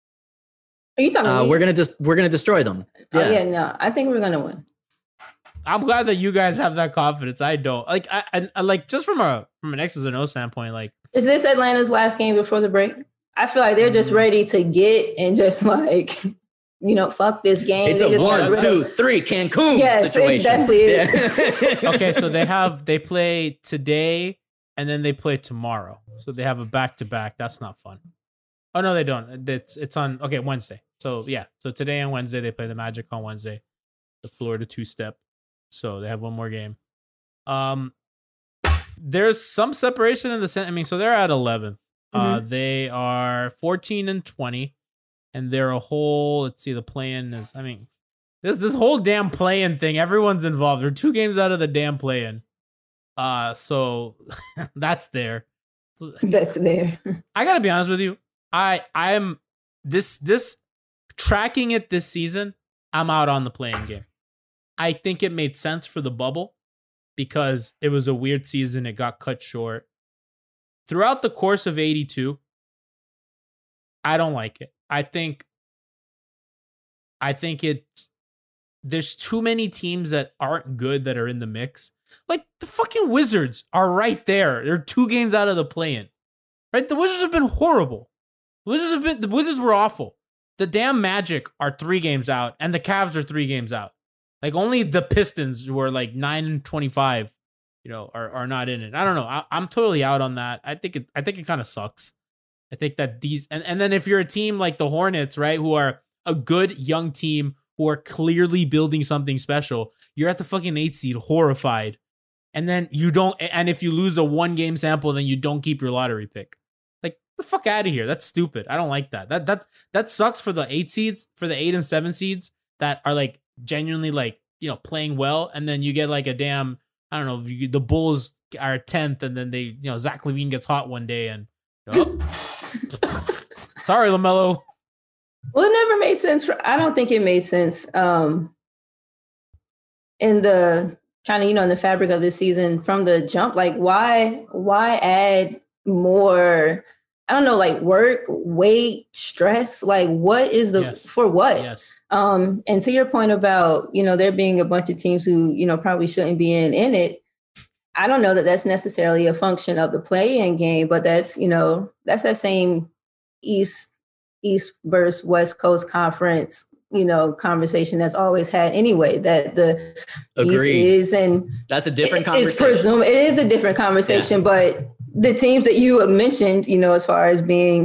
E: Are you talking?
F: Uh,
E: to me?
F: we're gonna just we're gonna destroy them.
E: Oh
F: Yeah.
E: yeah, no. I think we're gonna win.
D: I'm glad that you guys have that confidence. I don't like. I, I, I like just from a from an X's and O standpoint. Like,
E: Is this Atlanta's last game before the break? I feel like they're just ready to get and just like, you know, fuck this game.
F: It's
E: They
F: a
E: just
F: one,
E: wanna-
F: two, three Cancun
E: Yes,
F: situation.
E: it's definitely it.
F: Yeah.
D: okay, so they have they play today and then they play tomorrow. So they have a back to back. That's not fun. Oh no, they don't. It's it's on okay Wednesday. So yeah, so today and Wednesday they play the Magic on Wednesday, the Florida two step. So they have one more game. Um, there's some separation in the sen- I mean, so they're at eleventh. Uh, they are fourteen and twenty, and they're a whole. Let's see, the play-in is. I mean, this this whole damn play-in thing. Everyone's involved. They're two games out of the damn play-in. Uh, so that's there. So,
E: That's there.
D: I gotta be honest with you. I I am this this tracking it this season. I'm out on the playing game. I think it made sense for the bubble because it was a weird season. It got cut short. Throughout the course of eighty-two, I don't like it. I think I think it there's too many teams that aren't good that are in the mix. Like the fucking Wizards are right there. They're two games out of the play-in. Right? The Wizards have been horrible. The Wizards have been the Wizards were awful. The damn Magic are three games out, and the Cavs are three games out. Like only the Pistons, who are like nine and twenty-five, you know, are, are not in it. I don't know. I, I'm totally out on that. I think it. I think it kind of sucks. I think that these and, and then if you're a team like the Hornets, right, who are a good young team who are clearly building something special, you're at the fucking eight seed, horrified, and then you don't. And if you lose a one game sample, then you don't keep your lottery pick. Like the fuck out of here. That's stupid. I don't like that. That that that sucks for the eight seeds, for the eight and seven seeds that are like genuinely like, you know, playing well, and then you get like a damn, I don't know, you, the Bulls are tenth, and then they, you know, Zach LaVine gets hot one day and Oh. Sorry, LaMelo.
E: Well, it never made sense. For, I don't think it made sense um, in the kind of, you know, in the fabric of the season from the jump. Like, why, why add more, I don't know, like work, weight, stress? Like, what is the,
D: yes.
E: for what?
D: Yes.
E: Um, and to your point about, you know, there being a bunch of teams who, you know, probably shouldn't be in, in it. I don't know that that's necessarily a function of the play-in game, but that's, you know, that's that same East, East versus West Coast conference, you know, conversation that's always had anyway, that the
F: Agreed.
E: East is, and
F: that's a different
E: it,
F: conversation.
E: It's presumed, it is a different conversation, yeah. But the teams that you mentioned, you know, as far as being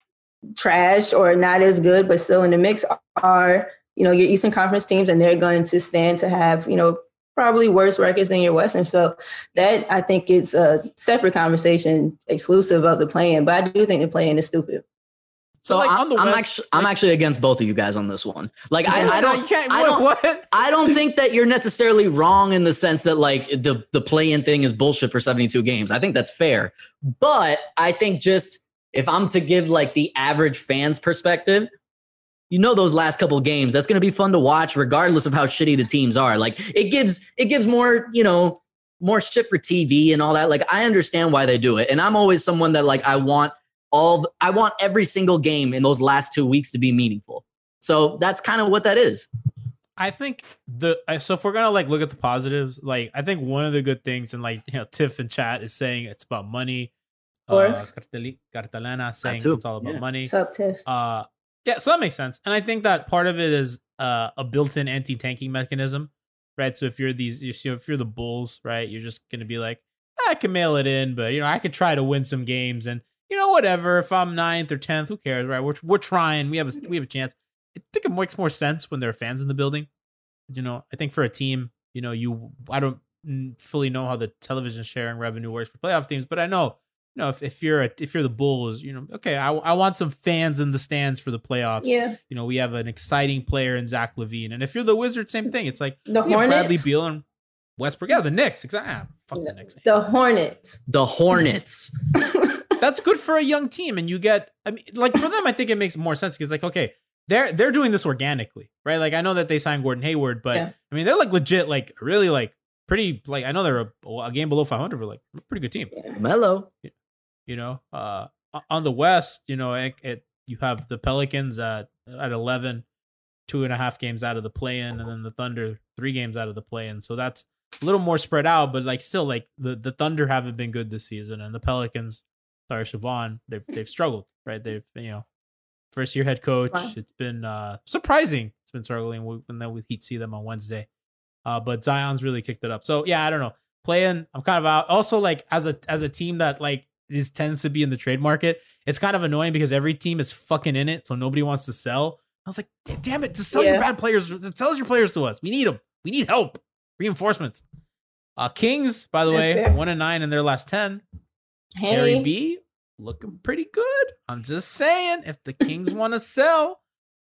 E: trash or not as good, but still in the mix are, you know, your Eastern Conference teams, and they're going to stand to have, you know, probably worse records than your Western. So that, I think it's a separate conversation exclusive of the play-in, but I do think the play-in is stupid.
F: So, so like I'm, I'm actually I'm actually against both of you guys on this one. Like I, I don't
D: you can't,
F: I don't
D: what?
F: I don't think that you're necessarily wrong in the sense that like the the play-in thing is bullshit for seventy-two games. I think that's fair. But I think just if I'm to give like the average fan's perspective, you know, those last couple of games, that's going to be fun to watch regardless of how shitty the teams are. Like it gives it gives more, you know, more shit for T V and all that. Like I understand why they do it. And I'm always someone that like I want all the, I want every single game in those last two weeks to be meaningful. So that's kind of what that is.
D: I think the so if we're gonna like look at the positives, like I think one of the good things, and like you know, Tiff in chat is saying it's about money.
E: Of course.
D: Uh, Cartel- Cartelena saying
F: too.
D: it's all about
F: Yeah.
D: money.
E: What's up, Tiff?
D: Uh, yeah, so that makes sense, and I think that part of it is uh, a built-in anti-tanking mechanism, right? So if you're these, you know, if you're the Bulls, right, you're just gonna be like, I can mail it in, but you know, I could try to win some games, and you know, whatever. If I'm ninth or tenth, who cares, right? We're we're trying. We have a we have a chance. I think it makes more sense when there are fans in the building. You know, I think for a team, you know, you I don't fully know how the television sharing revenue works for playoff teams, but I know, you know, if, if you're a, if you're the Bulls, you know, okay, I I want some fans in the stands for the playoffs.
E: Yeah.
D: You know, we have an exciting player in Zach LaVine, and if you're the Wizards, same thing. It's like
E: The
D: we have
E: Hornets?
D: Bradley Beal and Westbrook. Yeah, the Knicks. Exactly. Ah, fuck the Knicks.
E: The Hornets.
F: The Hornets.
D: That's good for a young team, and you get, I mean, like for them, I think it makes more sense because, like, okay, they're they're doing this organically, right? Like, I know that they signed Gordon Hayward, but
E: Yeah.
D: I mean, they're like legit, like really, like pretty, like I know they're a, a game below five hundred, but like a pretty good team.
F: Mellow.
D: You know, uh, on the West, you know, it, it you have the Pelicans at at eleven, two and a half games out of the play-in, and then the Thunder three games out of the play-in. So that's a little more spread out, but like still, like the the Thunder haven't been good this season, and the Pelicans. Sorry, Siobhan, they've they've struggled, right? They've, you know, first year head coach. It's been uh, surprising. It's been struggling, and then we see them on Wednesday. Uh, but Zion's really kicked it up. So yeah, I don't know. Playing, I'm kind of out. Also, like as a as a team that like is tends to be in the trade market, it's kind of annoying because every team is fucking in it, so nobody wants to sell. I was like, damn it, just sell
E: Yeah.
D: your bad players. Sell your players to us. We need them. We need help. Reinforcements. Uh, Kings, by the
E: That's
D: way,
E: fair.
D: one and nine in their last ten.
E: Hey.
D: Harry B looking pretty good. I'm just saying, if the Kings want to sell,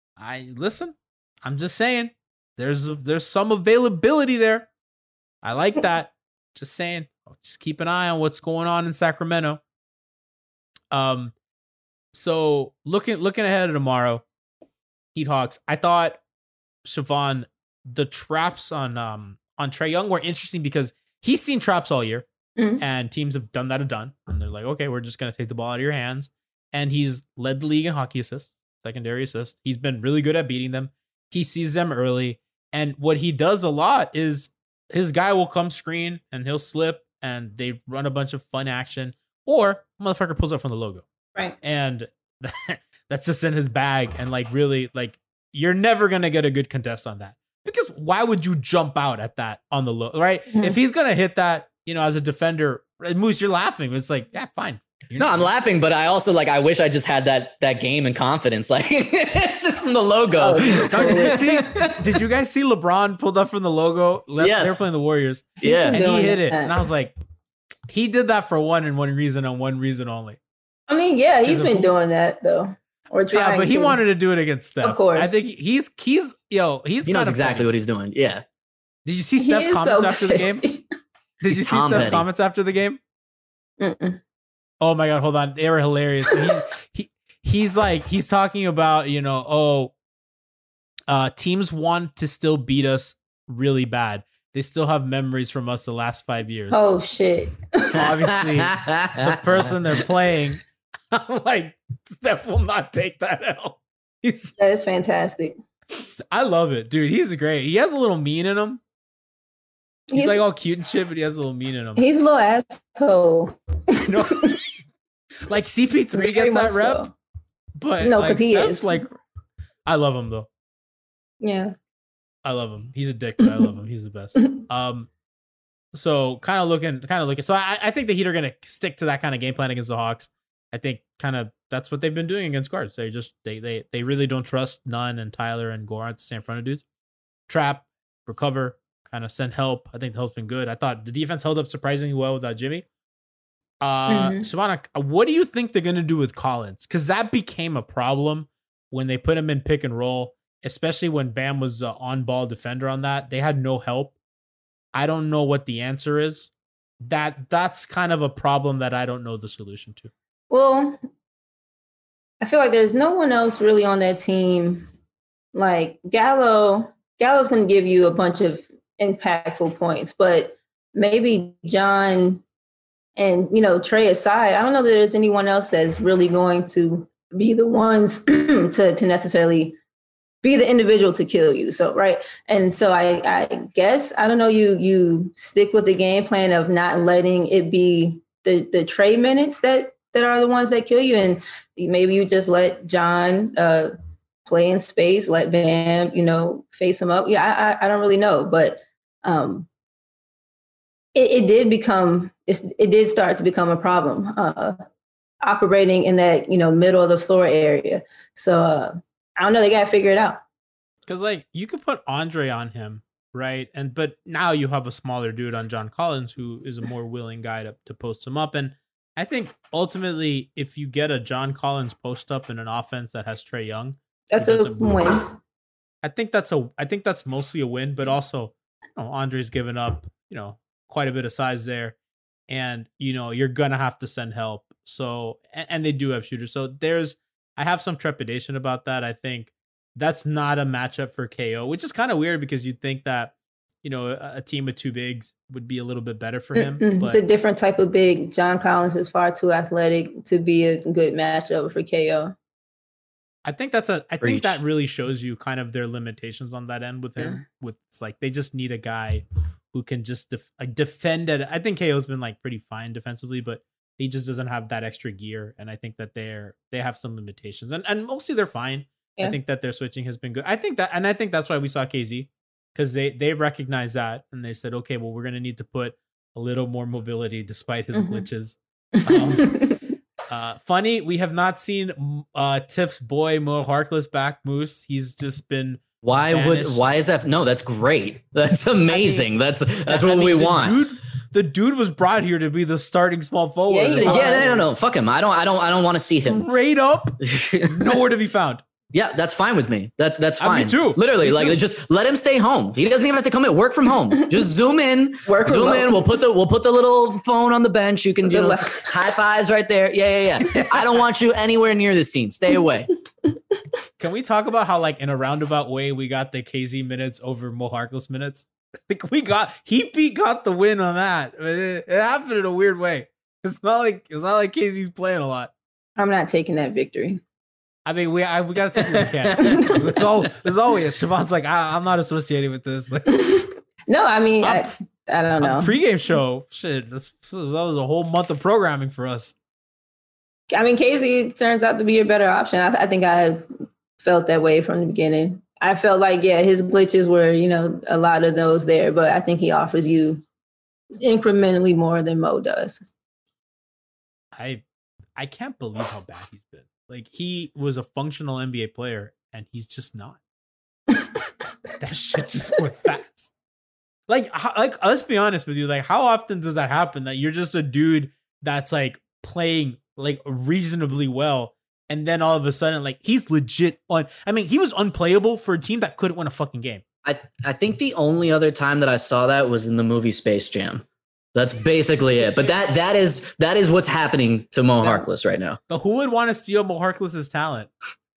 D: I listen. I'm just saying, there's there's some availability there. I like that. Just saying. Just keep an eye on what's going on in Sacramento. Um, so looking looking ahead to tomorrow, Heat Hawks. I thought, Siobhan, the traps on um on Trae Young were interesting because he's seen traps all year.
E: Mhm.
D: And teams have done that a done. And they're like, okay, we're just going to take the ball out of your hands. And he's led the league in hockey assists, secondary assists. He's been really good at beating them. He sees them early. And what he does a lot is his guy will come screen and he'll slip and they run a bunch of fun action. Or motherfucker pulls up from the logo.
E: Right.
D: And that's just in his bag. And like, really, like, you're never going to get a good contest on that. Because why would you jump out at that on the low, right?
E: Mhm.
D: If he's going to hit that, you know, as a defender, Moose, you're laughing. It's like, yeah, fine. You're
F: No,
D: not-
F: I'm laughing, but I also like I wish I just had that that game and confidence, like just from the logo.
E: Oh,
D: Did you see? Did you guys see LeBron pulled up from the logo? Le-
F: Yes.
D: They were playing the Warriors,
F: Yeah.
D: and he
E: doing
D: hit it.
E: that.
D: And I was like, he did that for one and one reason and one reason only.
E: I mean, yeah, he's
D: As a
E: been
D: fool.
E: doing that though. Or trying
D: Yeah, but he
E: to.
D: wanted to do it against Steph.
E: Of course.
D: I think he's he's yo he's
F: He knows
D: kinda
F: exactly
D: funny.
F: what he's doing. Yeah.
D: Did you see
E: He
D: Steph's
E: is
D: comments
E: so
D: after the
E: petty.
D: game? Did you see
F: Tom
D: Steph's
F: Petty.
D: comments after the game?
E: Mm-mm.
D: Oh my god, hold on. They were hilarious. He, he he's like he's talking about, you know, oh uh teams want to still beat us really bad. They still have memories from us the last five years.
E: Oh shit.
D: Obviously, the person they're playing, I'm like, Steph will not take that L. He's,
E: That is fantastic.
D: I love it, dude. He's great. He has a little mean in him. He's,
E: He's,
D: like all cute and shit, but he has a little mean in him.
E: he's a little asshole.
D: You know, like C P three
E: Very
D: gets that
E: much
D: rep,
E: so.
D: but
E: No,
D: like,
E: 'cause he
D: Steph's
E: is.
D: like, I love him though.
E: Yeah.
D: I love him. He's a dick, but I love him. He's the best. Um, so kind of looking, kind of looking. So I, I think the Heat are going to stick to that kind of game plan against the Hawks. I think kind of that's what they've been doing against guards. They just they they they really don't trust Nunn and Tyler and Goran to stay in front of dudes. Trap, recover, kind of send help. I think the help's been good. I thought the defense held up surprisingly well without Jimmy. Uh,
E: Mhm.
D: Shavana, what do you think they're going to do with Collins? Because that became a problem when they put him in pick and roll, especially when Bam was an on-ball defender on that. They had no help. I don't know what the answer is. That that's kind of a problem that I don't know the solution to.
E: Well, I feel like there's no one else really on that team. Like Gallo, Gallo's going to give you a bunch of impactful points, but maybe John and, you know, Trey aside, I don't know that there's anyone else that's really going to be the ones to, to necessarily be the individual to kill you. So, right. And so I, I guess, I don't know, you, you stick with the game plan of not letting it be the, the Trey minutes that, that are the ones that kill you. And maybe you just let John uh, play in space, let Bam, you know, face him up. Yeah, I, I don't really know, but um, it, it did become, it's, it did start to become a problem uh, operating in that, you know, middle of the floor area. So uh, I don't know, they got to figure it out.
D: Because like you could put Andre on him, right? And but now you have a smaller dude on John Collins who is a more willing guy to, to post him up. And I think ultimately, if you get a John Collins post up in an offense that has Trae Young,
E: That's
D: a
E: win.
D: I think that's a I think that's mostly a win, but also, you know, Andre's given up, you know, quite a bit of size there, and you know you're gonna have to send help. So and, and they do have shooters. So there's I have some trepidation about that. I think that's not a matchup for K O, which is kind of weird because you'd think that, you know, a, a team with two bigs would be a little bit better for him.
E: Mm-mm.
D: But
E: It's a different type of big. John Collins is far too athletic to be a good matchup for K O.
D: I think that's a. I
F: Preach.
D: think that really shows you kind of their limitations on that end with him.
E: Yeah.
D: With it's like they just need a guy who can just def, like defend it. I think K O's been like pretty fine defensively, but he just doesn't have that extra gear. And I think that they're they have some limitations, and and mostly they're fine.
E: Yeah.
D: I think that their switching has been good. I think that, and I think that's why we saw K Z, because they they recognize that and they said, okay, well, we're gonna need to put a little more mobility despite his
E: Mhm.
D: glitches. Um, Uh, funny, we have not seen uh, Tiff's boy Mo Harkless back, Moose. He's just been
F: Why
D: banished.
F: would why is that? No, that's great. That's amazing. that's that's
D: I
F: what
D: mean,
F: we
D: the
F: want.
D: Dude, the dude was brought here to be the starting small forward.
E: Yeah, he
F: yeah,
E: was.
F: no, no, no, fuck him. I don't, I don't, I don't want to see him.
D: Straight up, nowhere to be found.
F: Yeah, that's fine with me. That that's
D: Uh, me
F: fine.
D: too.
F: Literally,
D: Me
F: like
D: too.
F: just let him stay home. He doesn't even have to come in. Work from home. Just zoom in.
E: Work
F: zoom
E: remote.
F: in. We'll put the we'll put the little phone on the bench. You can
E: The
F: do
E: la-
F: high fives right there. Yeah, yeah, yeah. I don't want you anywhere near this team. Stay away.
D: Can we talk about how, like, in a roundabout way, we got the K Z minutes over Mo Harkless minutes? Like, we got he beat got the win on that. But it, it happened in a weird way. It's not like it's not like K Z's playing a lot.
E: I'm not taking that victory.
D: I mean, we I, we got to take what we can. It's all there's always Siobhan's like, I, I'm not associated with this. Like,
E: No, I mean, I,
D: I'm-
E: I don't know.
D: on the pregame show, shit, that's, that was a whole month of programming for us.
E: I mean, K Z turns out to be a better option. I, I think I felt that way from the beginning. I felt like, yeah, his glitches were, you know, a lot of those there, but I think he offers you incrementally more than Mo does.
D: I I can't believe how bad he's been. Like, he was a functional N B A player, and he's just not. That shit just went fast. Like, how, like, let's be honest with you. Like, how often does that happen? That you're just a dude that's like playing like reasonably well, and then all of a sudden, like, he's legit on. I mean, he was unplayable for a team that couldn't win a fucking game.
F: I I think the only other time that I saw that was in the movie Space Jam. That's basically it. But that that is that is what's happening to Mo Harkless right now.
D: But who would want to steal Mo Harkless's talent?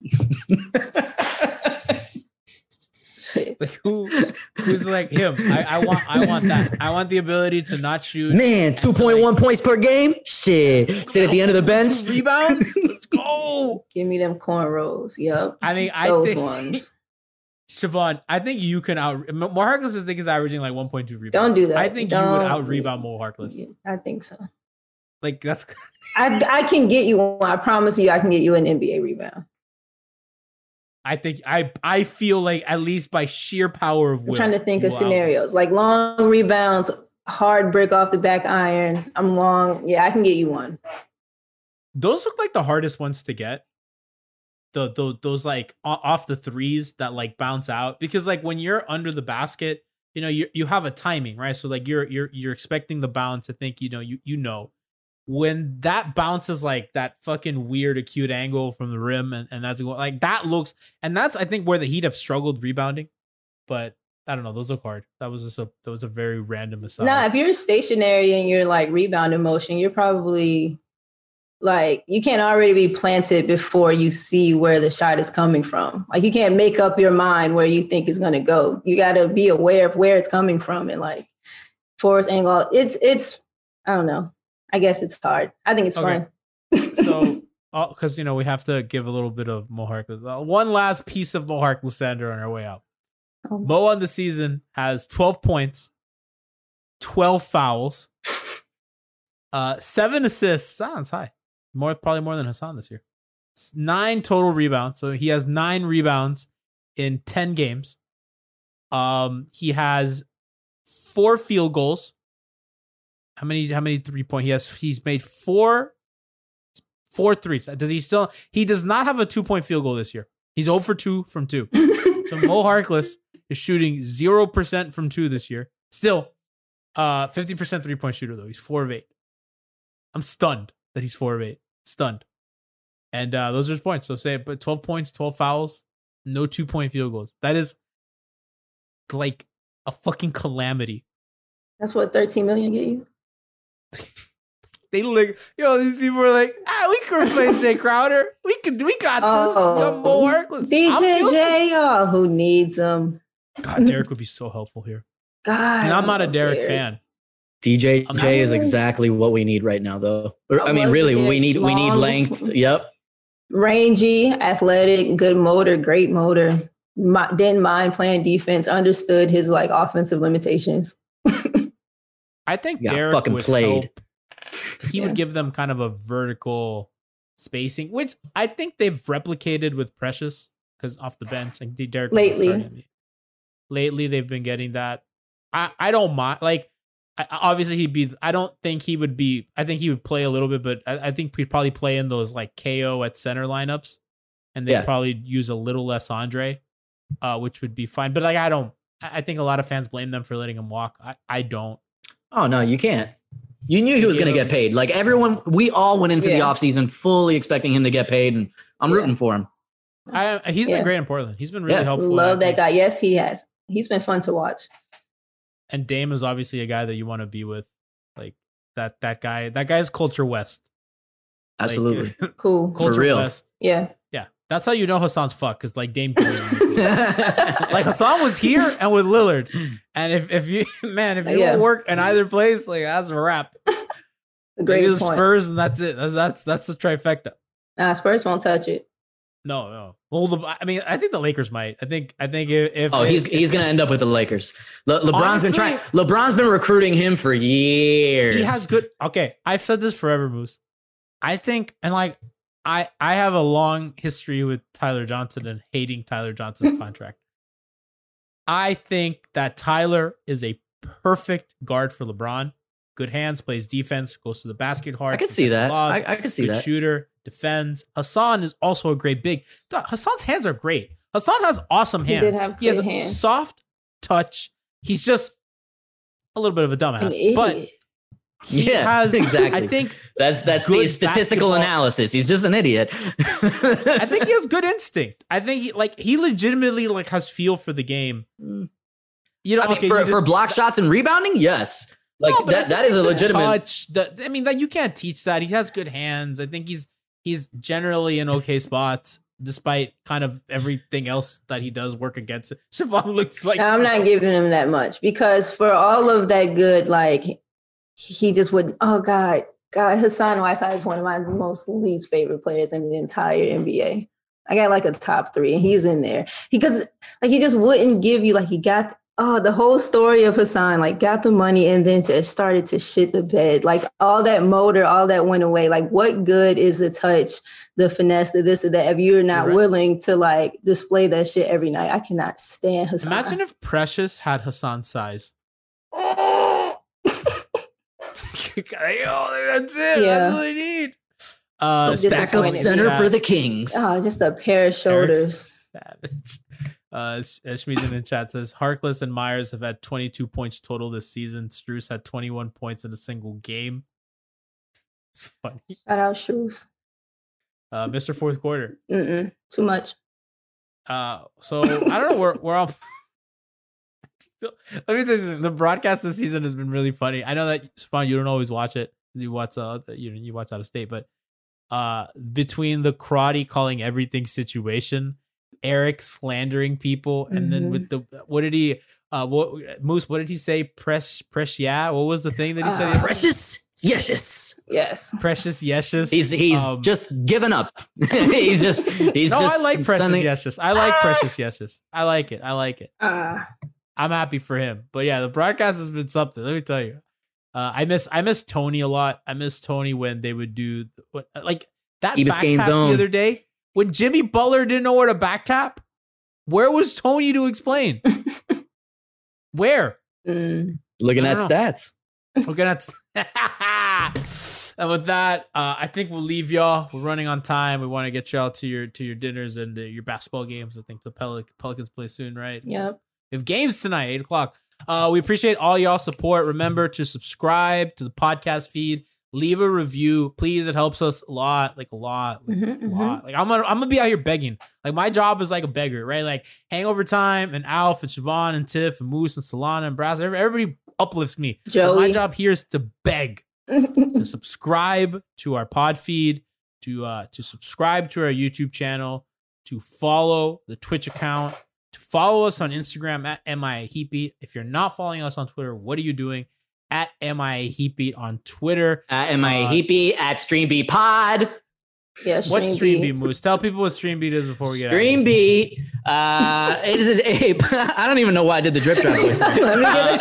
D: Like who who's like him? I, I want I want that. I want the ability to not shoot.
F: Man, two point one points per game. Shit. Sit at the end of the bench.
D: Two rebounds. Let's go.
E: Give me them cornrows. Yep.
D: I mean, I
E: Those
D: think,
E: ones.
D: Siobhan, I think you can out. Mo Harkless I think is averaging like one point two rebounds.
E: Don't do that.
D: I think
E: Don't,
D: you would out rebound Mo Harkless.
E: I think so.
D: Like that's.
E: I I can get you one. I promise you, I can get you an N B A rebound.
D: I think I I feel like at least by sheer power of will.
E: I'm trying to think of
D: wow.
E: scenarios like long rebounds, hard break off the back iron. I'm long. Yeah, I can get you one.
D: Those look like the hardest ones to get. The, the those like off the threes that like bounce out, because like when you're under the basket, you know, you you have a timing, right? So like you're you're you're expecting the bounce. I think you know you you know when that bounces like that fucking weird acute angle from the rim, and, and that's like that looks, and that's I think where the Heat have struggled rebounding. But I don't know, those look hard. That was just a that was a very random aside.
E: Nah, if you're stationary and you're like rebounding motion, you're probably like you can't already be planted before you see where the shot is coming from. Like you can't make up your mind where you think it's gonna go. You got to be aware of where it's coming from and like force angle. It's it's I don't know. I guess it's hard. I think it's
D: okay.
E: fun.
D: So, because, you know, we have to give a little bit of Mo Harkless. Uh, one last piece of Mo Harkless Sander on our way out. Oh. Mo on the season has twelve points, twelve fouls, uh, seven assists. Sounds high. More, probably more than Hassan this year. Nine total rebounds. So he has nine rebounds in ten games. Um, he has four field goals. How many? How many three point? He has. He's made four, four threes. Does he still? He does not have a two point field goal this year. He's zero for two from two. So Mo Harkless is shooting zero percent from two this year. Still, uh, fifty percent three point shooter though. He's four of eight. I'm stunned that he's four of eight. Stunned. And uh, those are his points. So say, but twelve points, twelve fouls, no two point field goals. That is like a fucking calamity.
E: That's what thirteen million get you.
D: They look, yo, these people are like, ah, we could replace Jay Crowder. We could, we got this.
E: Oh,
D: Mo Harkless.
E: D J J, oh, who needs him?
D: God, Derek would be so helpful here.
E: God,
D: and I'm not a Derek,
E: Derek.
D: fan.
F: D J J is exactly what we need right now, though. I, I mean, really, we need long, we need length. Yep.
E: Rangy, athletic, good motor, great motor. My, didn't mind playing defense. Understood his like offensive limitations.
D: I think
F: yeah,
D: Derek
F: fucking
D: would
F: played.
D: Help. He yeah. would give them kind of a vertical spacing, which I think they've replicated with Precious because off the bench. Like Derek
E: lately,
D: lately they've been getting that. I, I don't mind. Like I, obviously he'd be. I don't think he would be. I think he would play a little bit, but I, I think he'd probably play in those like K O at center lineups, and they'd yeah. probably use a little less Andre, uh, which would be fine. But like I don't. I think a lot of fans blame them for letting him walk. I, I don't.
F: Oh, no, you can't. You knew he was going to get paid. Like everyone, we all went into yeah. the offseason fully expecting him to get paid, and I'm rooting yeah. for him.
D: I, he's yeah. been great in Portland. He's been really
F: yeah.
D: helpful.
E: Love that guy. Yes, he has. He's been fun to watch.
D: And Dame is obviously a guy that you want to be with. Like that that guy. That guy's Culture West.
F: Absolutely.
E: Like, cool.
D: Culture
F: for real.
D: West.
E: Yeah.
D: Yeah. That's how you know Hassan's fucked, because like Dame, like Hassan was here and with Lillard, and if if you man if you yeah. don't work in either place, like that's a wrap.
E: A great
D: Maybe the
E: point.
D: Spurs, and that's it. That's that's, that's the trifecta.
E: Nah, Spurs won't touch it.
D: No, no. Well, the, I mean, I think the Lakers might. I think I think if, if
F: oh, he's
D: if,
F: he's gonna end up with the Lakers. Le, LeBron's honestly, been trying. LeBron's been recruiting him for years.
D: He has good. Okay, I've said this forever, Moose. I think, and like. I, I have a long history with Tyler Johnson and hating Tyler Johnson's contract. I think that Tyler is a perfect guard for LeBron. Good hands, plays defense, goes to the basket hard.
F: I can see that. Log, I, I can see
D: good
F: that.
D: Shooter, defends. Hassan is also a great big. Hassan's hands are great. Hassan has awesome hands.
E: He, did have
D: he has
E: hands.
D: a soft touch. He's just a little bit of a dumbass. But he
F: yeah,
D: has,
F: exactly.
D: I think
F: that's that's the statistical
D: basketball.
F: analysis. He's just an idiot.
D: I think he has good instinct. I think he like he legitimately like has feel for the game. You know,
F: I mean,
D: okay,
F: for,
D: just,
F: for block shots and rebounding, yes. Like
D: No, but I
F: that,
D: just
F: that is a
D: think the
F: legitimate.
D: touch. The, I mean, that you can't teach that. He has good hands. I think he's he's generally in okay spots, despite kind of everything else that he does work against it. Siobhan looks like
E: I'm not giving him that much because for all of that good, like he just wouldn't. Oh God, God, Hassan Whiteside is one of my most least favorite players in the entire N B A. I got like a top three, and he's in there because like he just wouldn't give you like he got. Oh, the whole story of Hassan, like got the money and then just started to shit the bed. Like all that motor, all that went away. Like what good is the touch, the finesse, the this or that if you're not
D: You're right.
E: willing to like display that shit every night? I cannot stand Hassan.
D: Imagine if Precious had Hassan's size.
E: Oh,
D: Yo, that's it.
E: Yeah.
D: That's all I need. Uh,
E: Just
F: Backup
E: disappointed.
F: center
D: Yeah.
F: for the Kings.
E: oh, just a pair of
D: Eric
E: shoulders.
D: Savage. Uh, Sh- uh, Schmieden in the chat says Harkless and Myers have had twenty-two points total this season. Strus had twenty-one points in a single game. It's funny.
E: Shout out shoes.
D: Uh, Mister Fourth Quarter.
E: Mm-mm, too much.
D: Uh, so I don't know. We're we're all. Still, let me tell you something. The broadcast this season has been really funny. I know that Spawn, you don't always watch it because you watch uh you you watch out of state, but uh, between the karate calling everything situation, Eric slandering people, and then with the what did he uh what Moose? What did he say? Press press yeah. What was the thing that he said?
E: Uh,
D: yesterday?
F: Precious, yes.
E: Yes.
D: Precious yeshes.
F: He's he's
D: Um,
F: just given up. he's just he's
D: no,
F: just
D: I like Precious
F: sending-
D: yeshes. I like Precious yeshes. I like it. I like it.
E: Uh,
D: I'm happy for him. But yeah, the broadcast has been something. Let me tell you. Uh, I miss I miss Tony a lot. I miss Tony when they would do what like that
F: Key
D: back
F: Biscayne
D: tap
F: zone.
D: the other day when Jimmy Butler didn't know where to back tap. Where was Tony to explain? Where?
E: mm,
F: looking
D: I
F: at
D: don't know.
F: stats.
D: We're gonna. And with that, uh, I think we'll leave y'all. We're running on time. We want to get y'all to your to your dinners and uh, your basketball games. I think the Pel- Pelicans play soon, right?
E: yep.
D: We have games tonight, eight o'clock. Uh, we appreciate all y'all support. Remember to subscribe to the podcast feed. Leave a review, please. It helps us a lot, like a lot, like
E: Mhm,
D: a lot. Like I'm gonna, I'm gonna be out here begging. Like my job is like a beggar, right? Like Hangover Time and Alf and Siobhan and Tiff and Moose and Solana and Brass. every- Everybody uplifts me. So my
E: Joey.
D: job here is to beg, to subscribe to our pod feed, to uh, to subscribe to our YouTube channel, to follow the Twitch account, to follow us on Instagram at M I A Heatbeat. If you're not following us on Twitter, what are you doing? At M I A Heatbeat on Twitter.
F: At M I A
D: Uh,
F: Heapy, at StreamB Pod.
E: Yeah,
D: What's
E: Stream
D: Streambeat,
E: B.
D: Moose? Tell people what Streambeat is before we get
F: Stream
D: out of
F: B. Uh, it is a, I don't even know why I did the drip trap voice.
E: Let me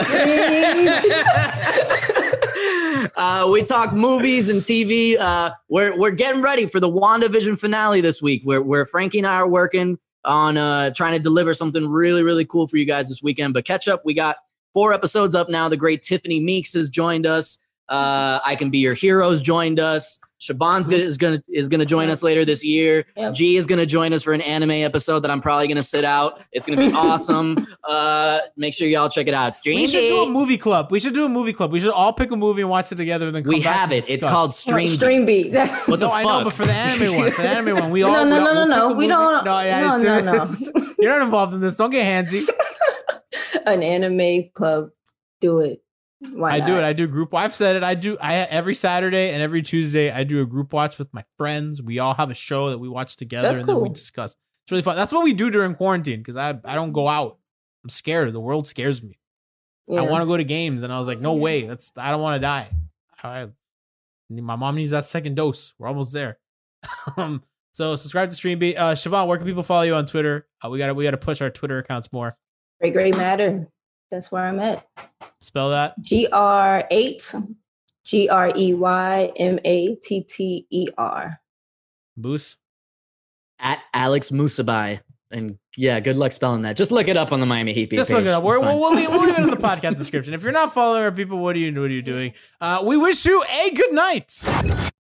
E: get a stream.
F: uh, we talk movies and T V. Uh, we're we're getting ready for the WandaVision finale this week. Where where Frankie and I are working on uh, trying to deliver something really really cool for you guys this weekend. But catch up. We got four episodes up now. The great Tiffany Meeks has joined us. Uh, I Can Be Your Heroes joined us. Shaban's gonna, is gonna is gonna join us later this year.
E: Yep.
F: G is gonna join us for an anime episode that I'm probably gonna sit out. It's gonna be awesome. Uh, make sure y'all check it out. Stream
D: We should do a
F: B.
D: movie club. We should do a movie club. We should all pick a movie and watch it together and then come
F: We
D: back
F: have
D: and
F: it. It's
D: discuss.
F: called
E: No,
F: Stream B.
E: Stream B. That's
F: What the
D: No, I know,
F: fuck?
D: but for the anime one, for the anime one, we all
E: No, no,
D: we all-
E: no, no,
D: we'll
E: no.
D: pick a
E: We
D: movie.
E: don't-
D: No, yeah,
E: no,
D: it's-
E: no, no.
D: You're not involved in this. Don't get handsy.
E: an anime club. Do it. Why
D: I
E: not?
D: do it. I do group. I've said it. I do. I every Saturday and every Tuesday I do a group watch with my friends. We all have a show that we watch together
E: That's
D: and then we
E: cool.
D: discuss. It's really fun. That's what we do during quarantine because I I don't go out. I'm scared. The world scares me.
E: Yeah.
D: I want to go to games, and I was like, no way. That's I don't want to die. I, my mom needs that second dose. We're almost there. um, so subscribe to StreamB. Uh, Siobhan, where can people follow you on Twitter? Uh, we got to we got to push our Twitter accounts more.
E: Great, great matter. That's where I'm at.
D: Spell that.
E: G R eight, G R E Y M A T T E R.
D: Boos.
F: At Alex Musabai. And yeah, good luck spelling that. Just look it up on the Miami Heat.
D: Just
F: page.
D: look it up.
F: It's
D: We're,
F: fine.
D: we'll, we'll, leave, we'll leave it in the podcast description. If you're not following our people, what are you what are you doing? Uh, we wish you a good night.